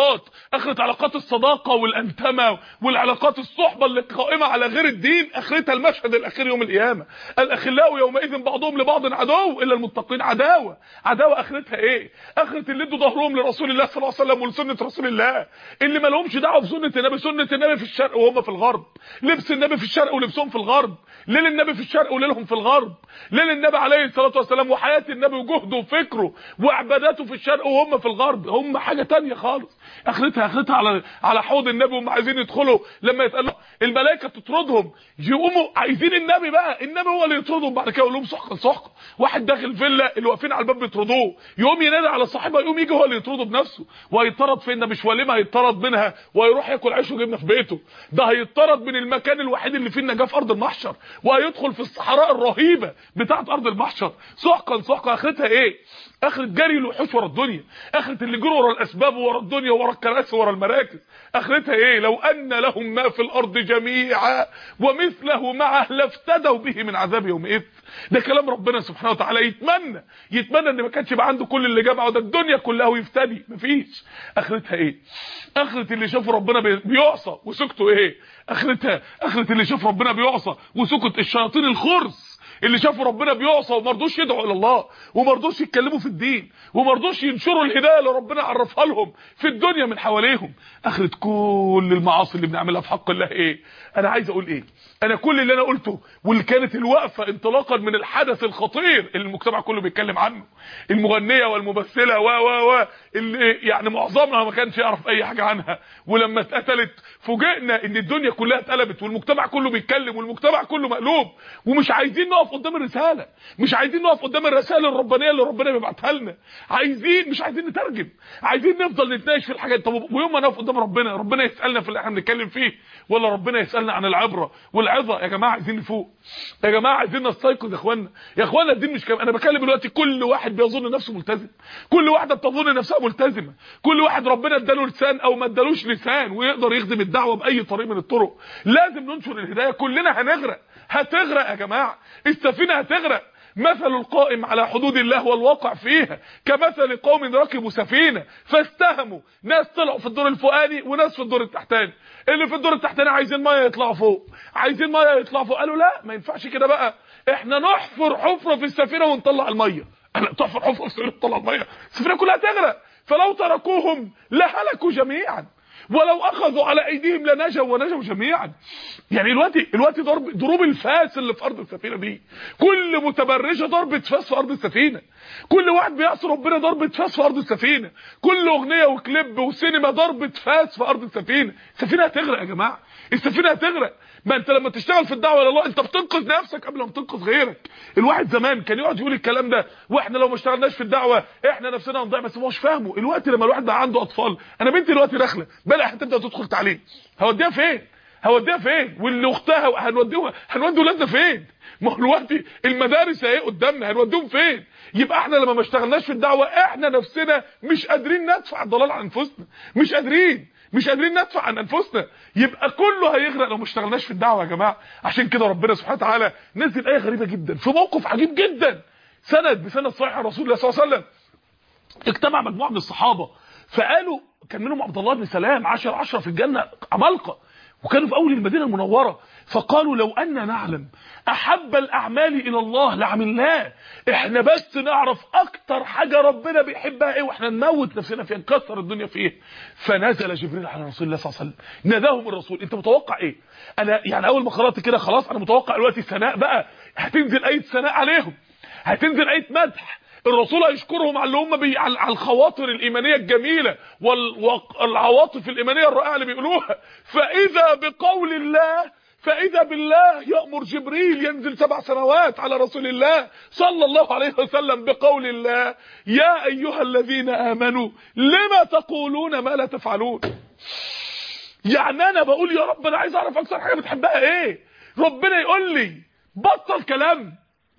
علاقات الصداقه والانتمه والعلاقات الصحبه اللي قائمه على غير الدين، اخرتها المشهد الاخير يوم القيامه. الاخلاء يومئذ بعضهم لبعض عدو الا المتقين. عداوه اخرتها ايه؟ اخره اللي ادوا ظهرهم لرسول الله صلى الله عليه وسلم ولسنه رسول الله، اللي ما لهمش دعوه بسنه النبي، سنه النبي في الشرق وهم في الغرب، لبس النبي في الشرق ولبسهم في الغرب، ليل النبي في الشرق وليلهم في الغرب، ليل النبي عليه الصلاه والسلام وحياه النبي وجهده وفكره وعباداته في الشرق وهم في الغرب، هم حاجه تانية خالص. اخرتها على حوض النبي وهم عايزين يدخلوا، لما يتقالوا الملائكه تطردهم يقوموا عايزين النبي بقى، النبي هو اللي يطردهم بعد كده يقول لهم سحقا. واحد داخل فيلا اللي واقفين على الباب بيطردوه، يقوم ينادي على صاحبه يقوم يجي هو اللي يطرده بنفسه، وهيطرد فين؟ ده مش وليمه هيطرد منها ويروح ياكل عيش وجبنه في بيته، ده هيطرد من المكان الوحيد اللي فيه النجاه في ارض المحشر، وهيدخل في الصحراء الرهيبه بتاعه ارض المحشر. سحقا. اخرتها ايه؟ اخرة جري الوحوش ورا الدنيا، اخرة اللي جروا ورا الاسباب ورا الدنيا ورا الكراسي ورا المراكز. اخرتها ايه؟ لو ان لهم ما في الارض جميعا ومثله معه لافتدوا به من عذاب يومئذ. ده كلام ربنا سبحانه وتعالى. يتمنى ان ما كانش يبقى عنده كل اللي جمعه ده الدنيا كلها ويفتدي، مفيش. اخرتها ايه؟ اخرة اللي شافوا ربنا بيعصى وسكتوا ايه؟ اخرة اللي شاف ربنا بيعصى وسكت الشياطين الخرس اللي شافوا ربنا بيعصى وما رضوش يدعوا الى الله وما رضوش يتكلموا في الدين وما رضوش ينشروا الهدايه اللي ربنا عرفها لهم في الدنيا من حواليهم. اخرة كل المعاصي اللي بنعملها في حق الله ايه؟ انا عايز اقول ايه؟ انا كل اللي انا قلته واللي كانت الوقفه انطلاقا من الحدث الخطير اللي المجتمع كله بيتكلم عنه، المغنيه والممثله اللي يعني معظمنا ما كانش يعرف اي حاجه عنها، ولما اتقتلت فوجئنا ان الدنيا كلها اتقلبت والمجتمع كله بيتكلم والمجتمع كله مقلوب، ومش عايزين نقف قدام الرساله، مش عايزين نقف قدام الرسائل الربانيه اللي ربنا بيبعتها لنا، مش عايزين نترجم، عايزين نفضل نتناقش في الحاجات. طب ويوم ما نقف قدام ربنا يسالنا في اللي احنا بنتكلم فيه، ولا ربنا يسالنا عن العبره والعظه؟ يا جماعه عايزين نفوق، يا جماعه عايزين نستيقظ يا اخوانا الدين مش انا بكلم دلوقتي كل واحد بيظن نفسه ملتزم، كل واحده بتظن نفسها ملتزمه، كل واحد ربنا اداله لسان او ما ادالوش لسان ويقدر يخدم الدعوه باي طريق من الطرق. لازم ننشر الهدايه، كلنا هتغرق يا جماعه، السفينه هتغرق. مثل القائم على حدود الله والواقع فيها كمثل قوم ركبوا سفينه فاستهموا، ناس طلعوا في الدور الفوقاني وناس في الدور التحتاني، اللي في الدور التحتاني عايزين ميه يطلعوا فوق، قالوا لا ما ينفعش كده بقى، احنا نحفر حفره في السفينه ونطلع الميه. تحفر حفره في السفينه وتطلع الميه، السفينه كلها هتغرق. فلو تركوهم لهلكوا جميعا ولو اخذوا على ايديهم لنجوا ونجوا جميعا. يعني الوقت ضروب الفاس اللي في ارض السفينه دي، كل متبرجه ضربه فاس في ارض السفينه، كل واحد بيعصي ربنا ضربه فاس في ارض السفينه، كل اغنيه وكليب وسينما ضربه فاس في ارض السفينه. السفينه هتغرق يا جماعه، السفينه هتغرق. ما انت لما تشتغل في الدعوه الى الله انت بتنقذ نفسك قبل ما تنقذ غيرك. الواحد زمان كان يقعد يقول الكلام ده، واحنا لو ما اشتغلناش في الدعوه احنا نفسنا هنضيع، بس هو مش فاهمه. الوقت لما الواحد بقى عنده اطفال، انا بنتي دلوقتي داخله بقى هتبدا تدخل تعليم، هوديها فين؟ هوديها فين؟ واللي اختها هنودي ولادنا فين؟ ما هو دلوقتي المدارس اهي قدامنا، هنوديهم فين؟ يبقى احنا لما ما اشتغلناش في الدعوه احنا نفسنا مش قادرين ندفع الضلال عن انفسنا، مش قادرين ندفع عن انفسنا، يبقى كله هيغرق لو ما اشتغلناش في الدعوه يا جماعه. عشان كده ربنا سبحانه وتعالى نزل ايه غريبه جدا في موقف عجيب جدا، بسند صحيح رسول الله صلى الله عليه وسلم. اجتمع مجموعه من الصحابه فقالوا، كان منهم عبد الله بن سلام 10 في الجنه عمالقه، وكانوا في اول المدينه المنوره، فقالوا لو ان نعلم احب الاعمال الى الله لعملناه، احنا بس نعرف اكتر حاجه ربنا بيحبها ايه واحنا نموت نفسنا فيها نكسر الدنيا فيها. فنزل جبريل على رسول الله صلى الله عليه وسلم ناداهم الرسول. انت متوقع ايه؟ انا يعني اول ما قرات كده خلاص انا متوقع دلوقتي ثناء بقى، هتنزل ايه ثناء عليهم، هتنزل ايه مدح، الرسول هيشكرهم على اللي هم على الخواطر الايمانيه الجميله والعواطف الايمانيه الرائعه اللي بيقولوها. فاذا بالله يأمر جبريل ينزل 7 سنوات على رسول الله صلى الله عليه وسلم بقول الله: يا ايها الذين امنوا لما تقولون ما لا تفعلون. يعني انا بقول يا رب انا عايز اعرف اكثر حاجه بتحبها ايه، ربنا يقول لي بطل كلام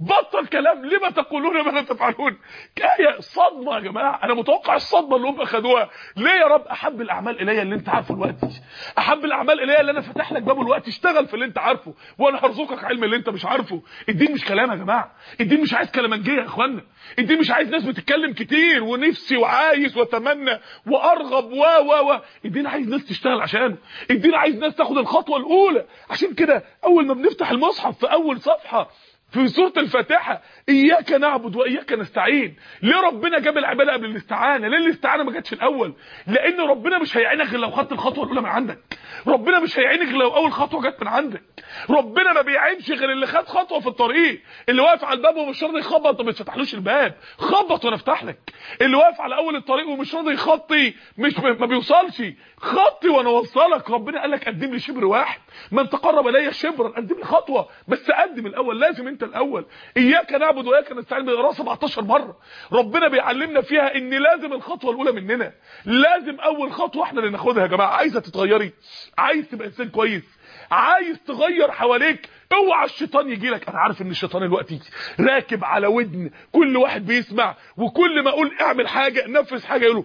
لما تقولون ما لا تفعلون. كايه صدمه يا جماعه، انا متوقع الصدمه اللي هم اخدوها. ليه يا رب؟ احب الاعمال الي اللي انت عارفه دلوقتي، احب الاعمال الي اللي انا فاتح لك بابه دلوقتي، اشتغل في اللي انت عارفه وانا هرزقك علم اللي انت مش عارفه. الدين مش كلام يا جماعه، الدين مش عايز كلامنجيه يا اخوانا، الدين مش عايز ناس بتتكلم كتير ونفسي وعايز واتمنى وارغب الدين عايز ناس تشتغل عشانه، الدين عايز ناس تاخد الخطوه الاولى. عشان كده اول ما بنفتح المصحف في اول صفحه في سورة الفاتحة إياك نعبد وإياك نستعين. ليه ربنا جاب العبادة قبل الاستعانة؟ ليه الاستعانة ما جاتش الأول؟ لأن ربنا مش هيعينك غير لو خدت الخطوة الأولى من عندك، ربنا مش هيعينك غير لو أول خطوة جت من عندك، ربنا ما بيعينش غير اللي خد خطوة في الطريق. اللي واقف على الباب ومش راضي يخبط ما تفتحلوش الباب، خبط وانا افتح لك. اللي واقف على أول الطريق ومش راضي يخطي ما بيوصلش، خطي وانا اوصلك. ربنا قال لك قدم لي شبر واحد، من تقرب الي شبرا، قدم لي خطوة بس قدم الأول، لازم انت الاول. اياك نعبد واياك نستعين بقراءه 17 مره ربنا بيعلمنا فيها ان لازم الخطوه الاولى مننا، لازم اول خطوه احنا اللي ناخدها. يا جماعه عايزه تتغيري، عايز تبقى انسان كويس، عايز تغير حواليك، اوعى الشيطان يجي لك. انا عارف ان الشيطان دلوقتي راكب على ودن كل واحد بيسمع، وكل ما اقول اعمل حاجه نفذ حاجه يقولوا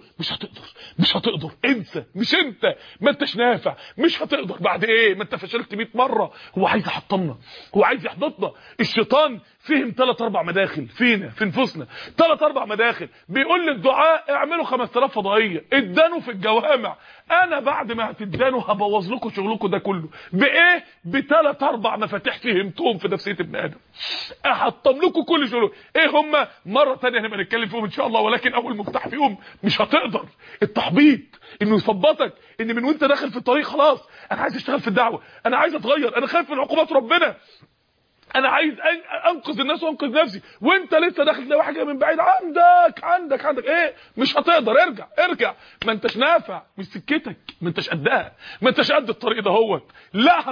مش هتقدر انسى، مش انت، ما انتش نافع، مش هتقدر. بعد ايه؟ ما انت فشلت 100 مره. هو عايز يحطمنا، هو عايز يحبطنا. الشيطان فهم 3-4 مداخل فينا في نفوسنا، 3-4 مداخل. بيقول للدعاء اعملوا 5000 فضائيه، ادانوا في الجوامع. انا بعد ما هتدانوا هبوظ لكم شغلكم ده كله بايه؟ ب3-4 مفاتيح فهمتهم في نفسيه ابن ادم، احطم لكم كل شغل. ايه هم؟ مره ثانيه هنبقى نتكلم فيهم ان شاء الله، ولكن اول مفتاح فيهم مش هتقدر. التحبيط، انه يثبطك ان من وانت داخل في الطريق خلاص انا عايز اشتغل في الدعوه، انا عايز اتغير، انا خايف من عقوبات ربنا، انا عايز انقذ الناس وانقذ نفسي، وانت لسه داخل تلاقي حاجه من بعيد. عندك ايه؟ مش هتقدر. ارجع، ما انتش نافع، مش سكتك، ما انتش قدها، ما انتش قد الطريق ده. لا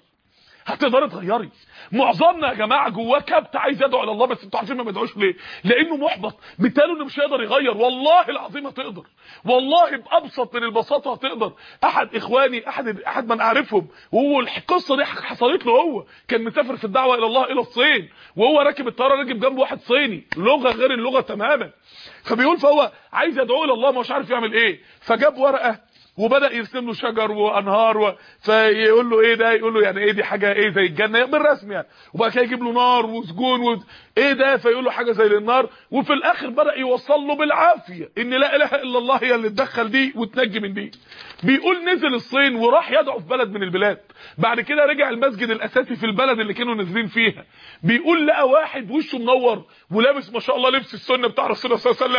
هتقدر تغيري. معظمنا يا جماعه جواه كبت عايز يدعو الى الله، بس انتوا عارفين ما بيدعوش ليه؟ لانه محبط، بالتالي انه مش هيقدر يغير. والله العظيم هتقدر، والله بابسط من البساطه هتقدر. احد اخواني، احد من اعرفهم، وهو القصه دي حصلت له، هو كان مسافر في الدعوه الى الله الى الصين، وهو راكب الطياره راكب جنبه واحد صيني لغه غير اللغه تماما. فبيقول فهو عايز يدعو الى الله مش عارف يعمل ايه، فجاب ورقه وبدا يرسم له شجر وانهار فيقول له ايه ده؟ يقول له يعني ايه دي؟ حاجه ايه زي الجنه بالرسم يعني. وبعد كده يجيب له نار وسجون ايه ده؟ فيقول له حاجه زي النار. وفي الاخر بدا يوصل له بالعافيه ان لا اله الا الله هي اللي تدخل دي وتنجي من دي. بيقول نزل الصين وراح يدعو في بلد من البلاد، بعد كده رجع المسجد الاساسي في البلد اللي كانوا نازلين فيها. بيقول لقى واحد وشه منور ولابس ما شاء الله لبس السنه بتاع رسول الله صلى الله عليه وسلم،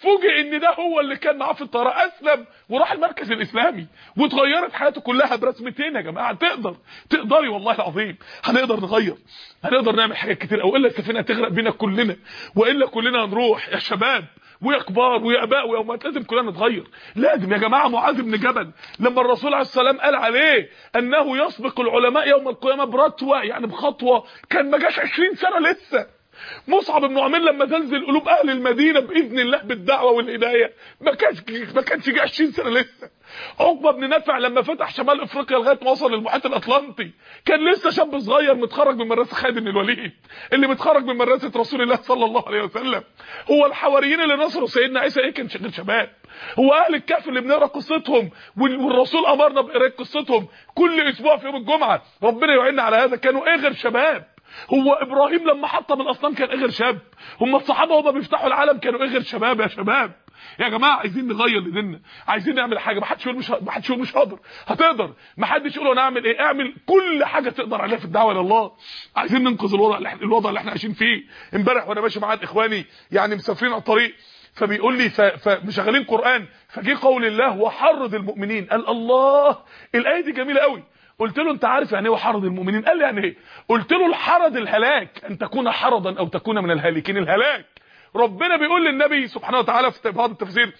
فوجئ ان ده هو اللي كان معاه في الطياره، اسلم وراح المركز الاسلامي واتغيرت حياته كلها برسمتين. يا جماعه تقدري والله العظيم، هنقدر نغير، هنقدر نعمل حاجات كتير، او الا السفينه تغرق بينا كلنا، والا كلنا هنروح يا شباب ويا كبار ويا اباء ويا امهات. لازم كلنا نتغير، لازم يا جماعه. معاذ بن جبل لما الرسول عليه السلام قال عليه انه يسبق العلماء يوم القيامه برتوه، يعني بخطوه، كان ما جاش 20 سنه لسه. مصعب بن عمير لما زلزل قلوب اهل المدينه باذن الله بالدعوه والهدايه ما كانش جه 20 سنه لسه. عقبه بن نافع لما فتح شمال افريقيا لغايه ما وصل للمحيط الاطلنطي كان لسه شاب صغير متخرج من مدرسه خالد بن الوليد اللي متخرج من مدرسه رسول الله صلى الله عليه وسلم. هو الحواريين اللي نصروا سيدنا عيسى ايه كان غير شباب؟ هو اهل الكهف اللي بنقرا قصتهم والرسول امرنا بقراءه قصتهم كل اسبوع في يوم الجمعه، ربنا يعيننا على هذا، كانوا ايه غير شباب؟ هو ابراهيم لما حطم الاصنام كان ايه غير شاب؟ هم الصحابه وهم بيفتحوا العالم كانوا ايه غير شباب؟ يا شباب يا جماعه عايزين نغير لديننا، عايزين نعمل حاجه. ما حدش يقول مش هقدر، هتقدر. ما حدش يقول انا اعمل ايه، اعمل كل حاجه تقدر عليها في الدعوه الى الله. عايزين ننقذ الوضع اللي احنا عايشين فيه. امبارح وانا ماشي مع اخواني يعني مسافرين على الطريق، فبيقول لي فمشغلين قران، فجي قول الله وحرض المؤمنين، قال الله الايه دي جميله قوي. قلت له انت عارف يعني ايه وحرض المؤمنين؟ قال لي يعني ايه؟ قلت له الحرض الهلاك، ان تكون حرضا او تكون من الهالكين. الهلاك ربنا بيقول للنبي سبحانه وتعالى في بعض التفسير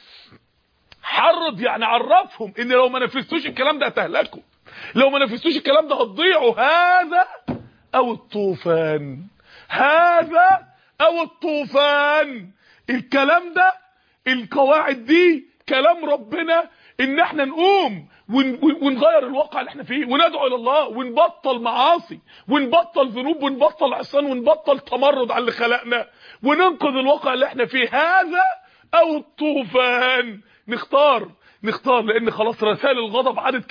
حرض يعني عرفهم ان لو ما نفذتوش الكلام ده هتهلكوا، لو ما نفذتوش الكلام ده هتضيعوا. هذا او الطوفان، هذا او الطوفان. الكلام ده القواعد دي كلام ربنا ان احنا نقوم ونغير الواقع اللي احنا فيه وندعو الى الله ونبطل معاصي ونبطل ذنوب ونبطل عصيان ونبطل تمرد على اللي خلقنا وننقذ الواقع اللي احنا فيه. هذا او الطوفان. نختار لان خلاص رسائل الغضب عدد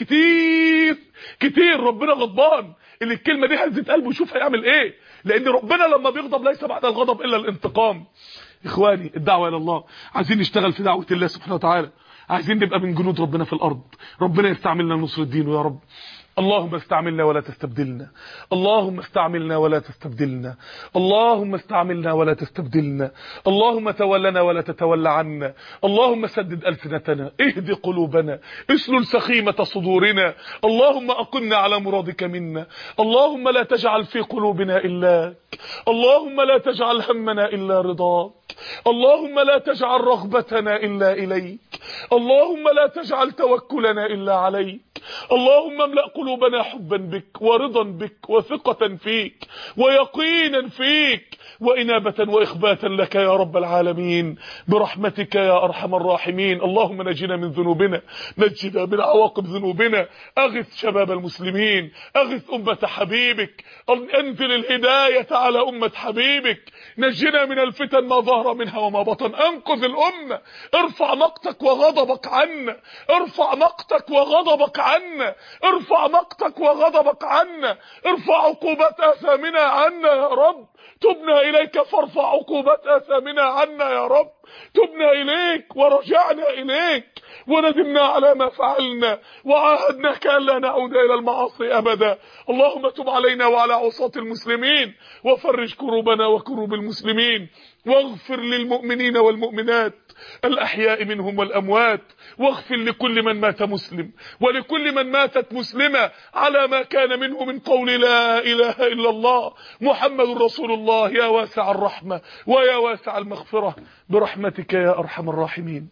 كتير. ربنا غضبان، اللي الكلمه دي هزت قلبه يشوف هيعمل ايه، لان ربنا لما بيغضب ليس بعد الغضب الا الانتقام. اخواني الدعوه الى الله، عايزين نشتغل في دعوه الله سبحانه وتعالى، عايزين نبقى من جنود ربنا في الارض، ربنا يستعملنا لنصر الدين يا رب. اللهم استعملنا ولا تستبدلنا، اللهم استعملنا ولا تستبدلنا، اللهم استعملنا ولا تستبدلنا، اللهم تولنا ولا تتولى عنا، اللهم سدد ألسنتنا، اهد قلوبنا، اسلل سخيمة صدورنا، اللهم أقمنا على مرادك منا، اللهم لا تجعل في قلوبنا إلاك، اللهم لا تجعل همنا إلا رضاك، اللهم لا تجعل رغبتنا إلا إليك، اللهم لا تجعل توكلنا إلا عليك، اللهم املأ قلوبنا حبا بك ورضا بك وثقة فيك ويقينا فيك وإنابة وإخباتا لك يا رب العالمين برحمتك يا أرحم الراحمين. اللهم نجنا من ذنوبنا، نجنا من عواقب ذنوبنا، أغث شباب المسلمين، أغث أمة حبيبك، أنزل الهداية على أمة حبيبك، نجنا من الفتن ما ظهر منها وما بطن، أنقذ الأمة، ارفع مقتك وغضبك عنا، ارفع مقتك وغضبك عنا، ارفع مقتك وغضبك عنا، ارفع عقوبات آثامنا عنا يا رب، تبنا إليك فارفع عقوبات آثامنا عنا يا رب، تبنا إليك ورجعنا إليك وندمنا على ما فعلنا وعاهدناك ألا نعود إلى المعاصي أبدا. اللهم تب علينا وعلى عصاة المسلمين وفرج كروبنا وكروب المسلمين واغفر للمؤمنين والمؤمنات الأحياء منهم والأموات، واغفر لكل من مات مسلم ولكل من ماتت مسلمة على ما كان منه من قول لا إله إلا الله محمد رسول الله، يا واسع الرحمة ويا واسع المغفرة برحمتك يا أرحم الراحمين.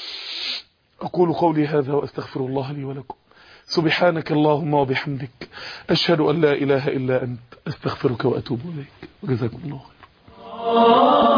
أقول قولي هذا وأستغفر الله لي ولكم. سبحانك اللهم وبحمدك، أشهد أن لا إله إلا أنت، أستغفرك وأتوب إليك، وجزاكم الله خير.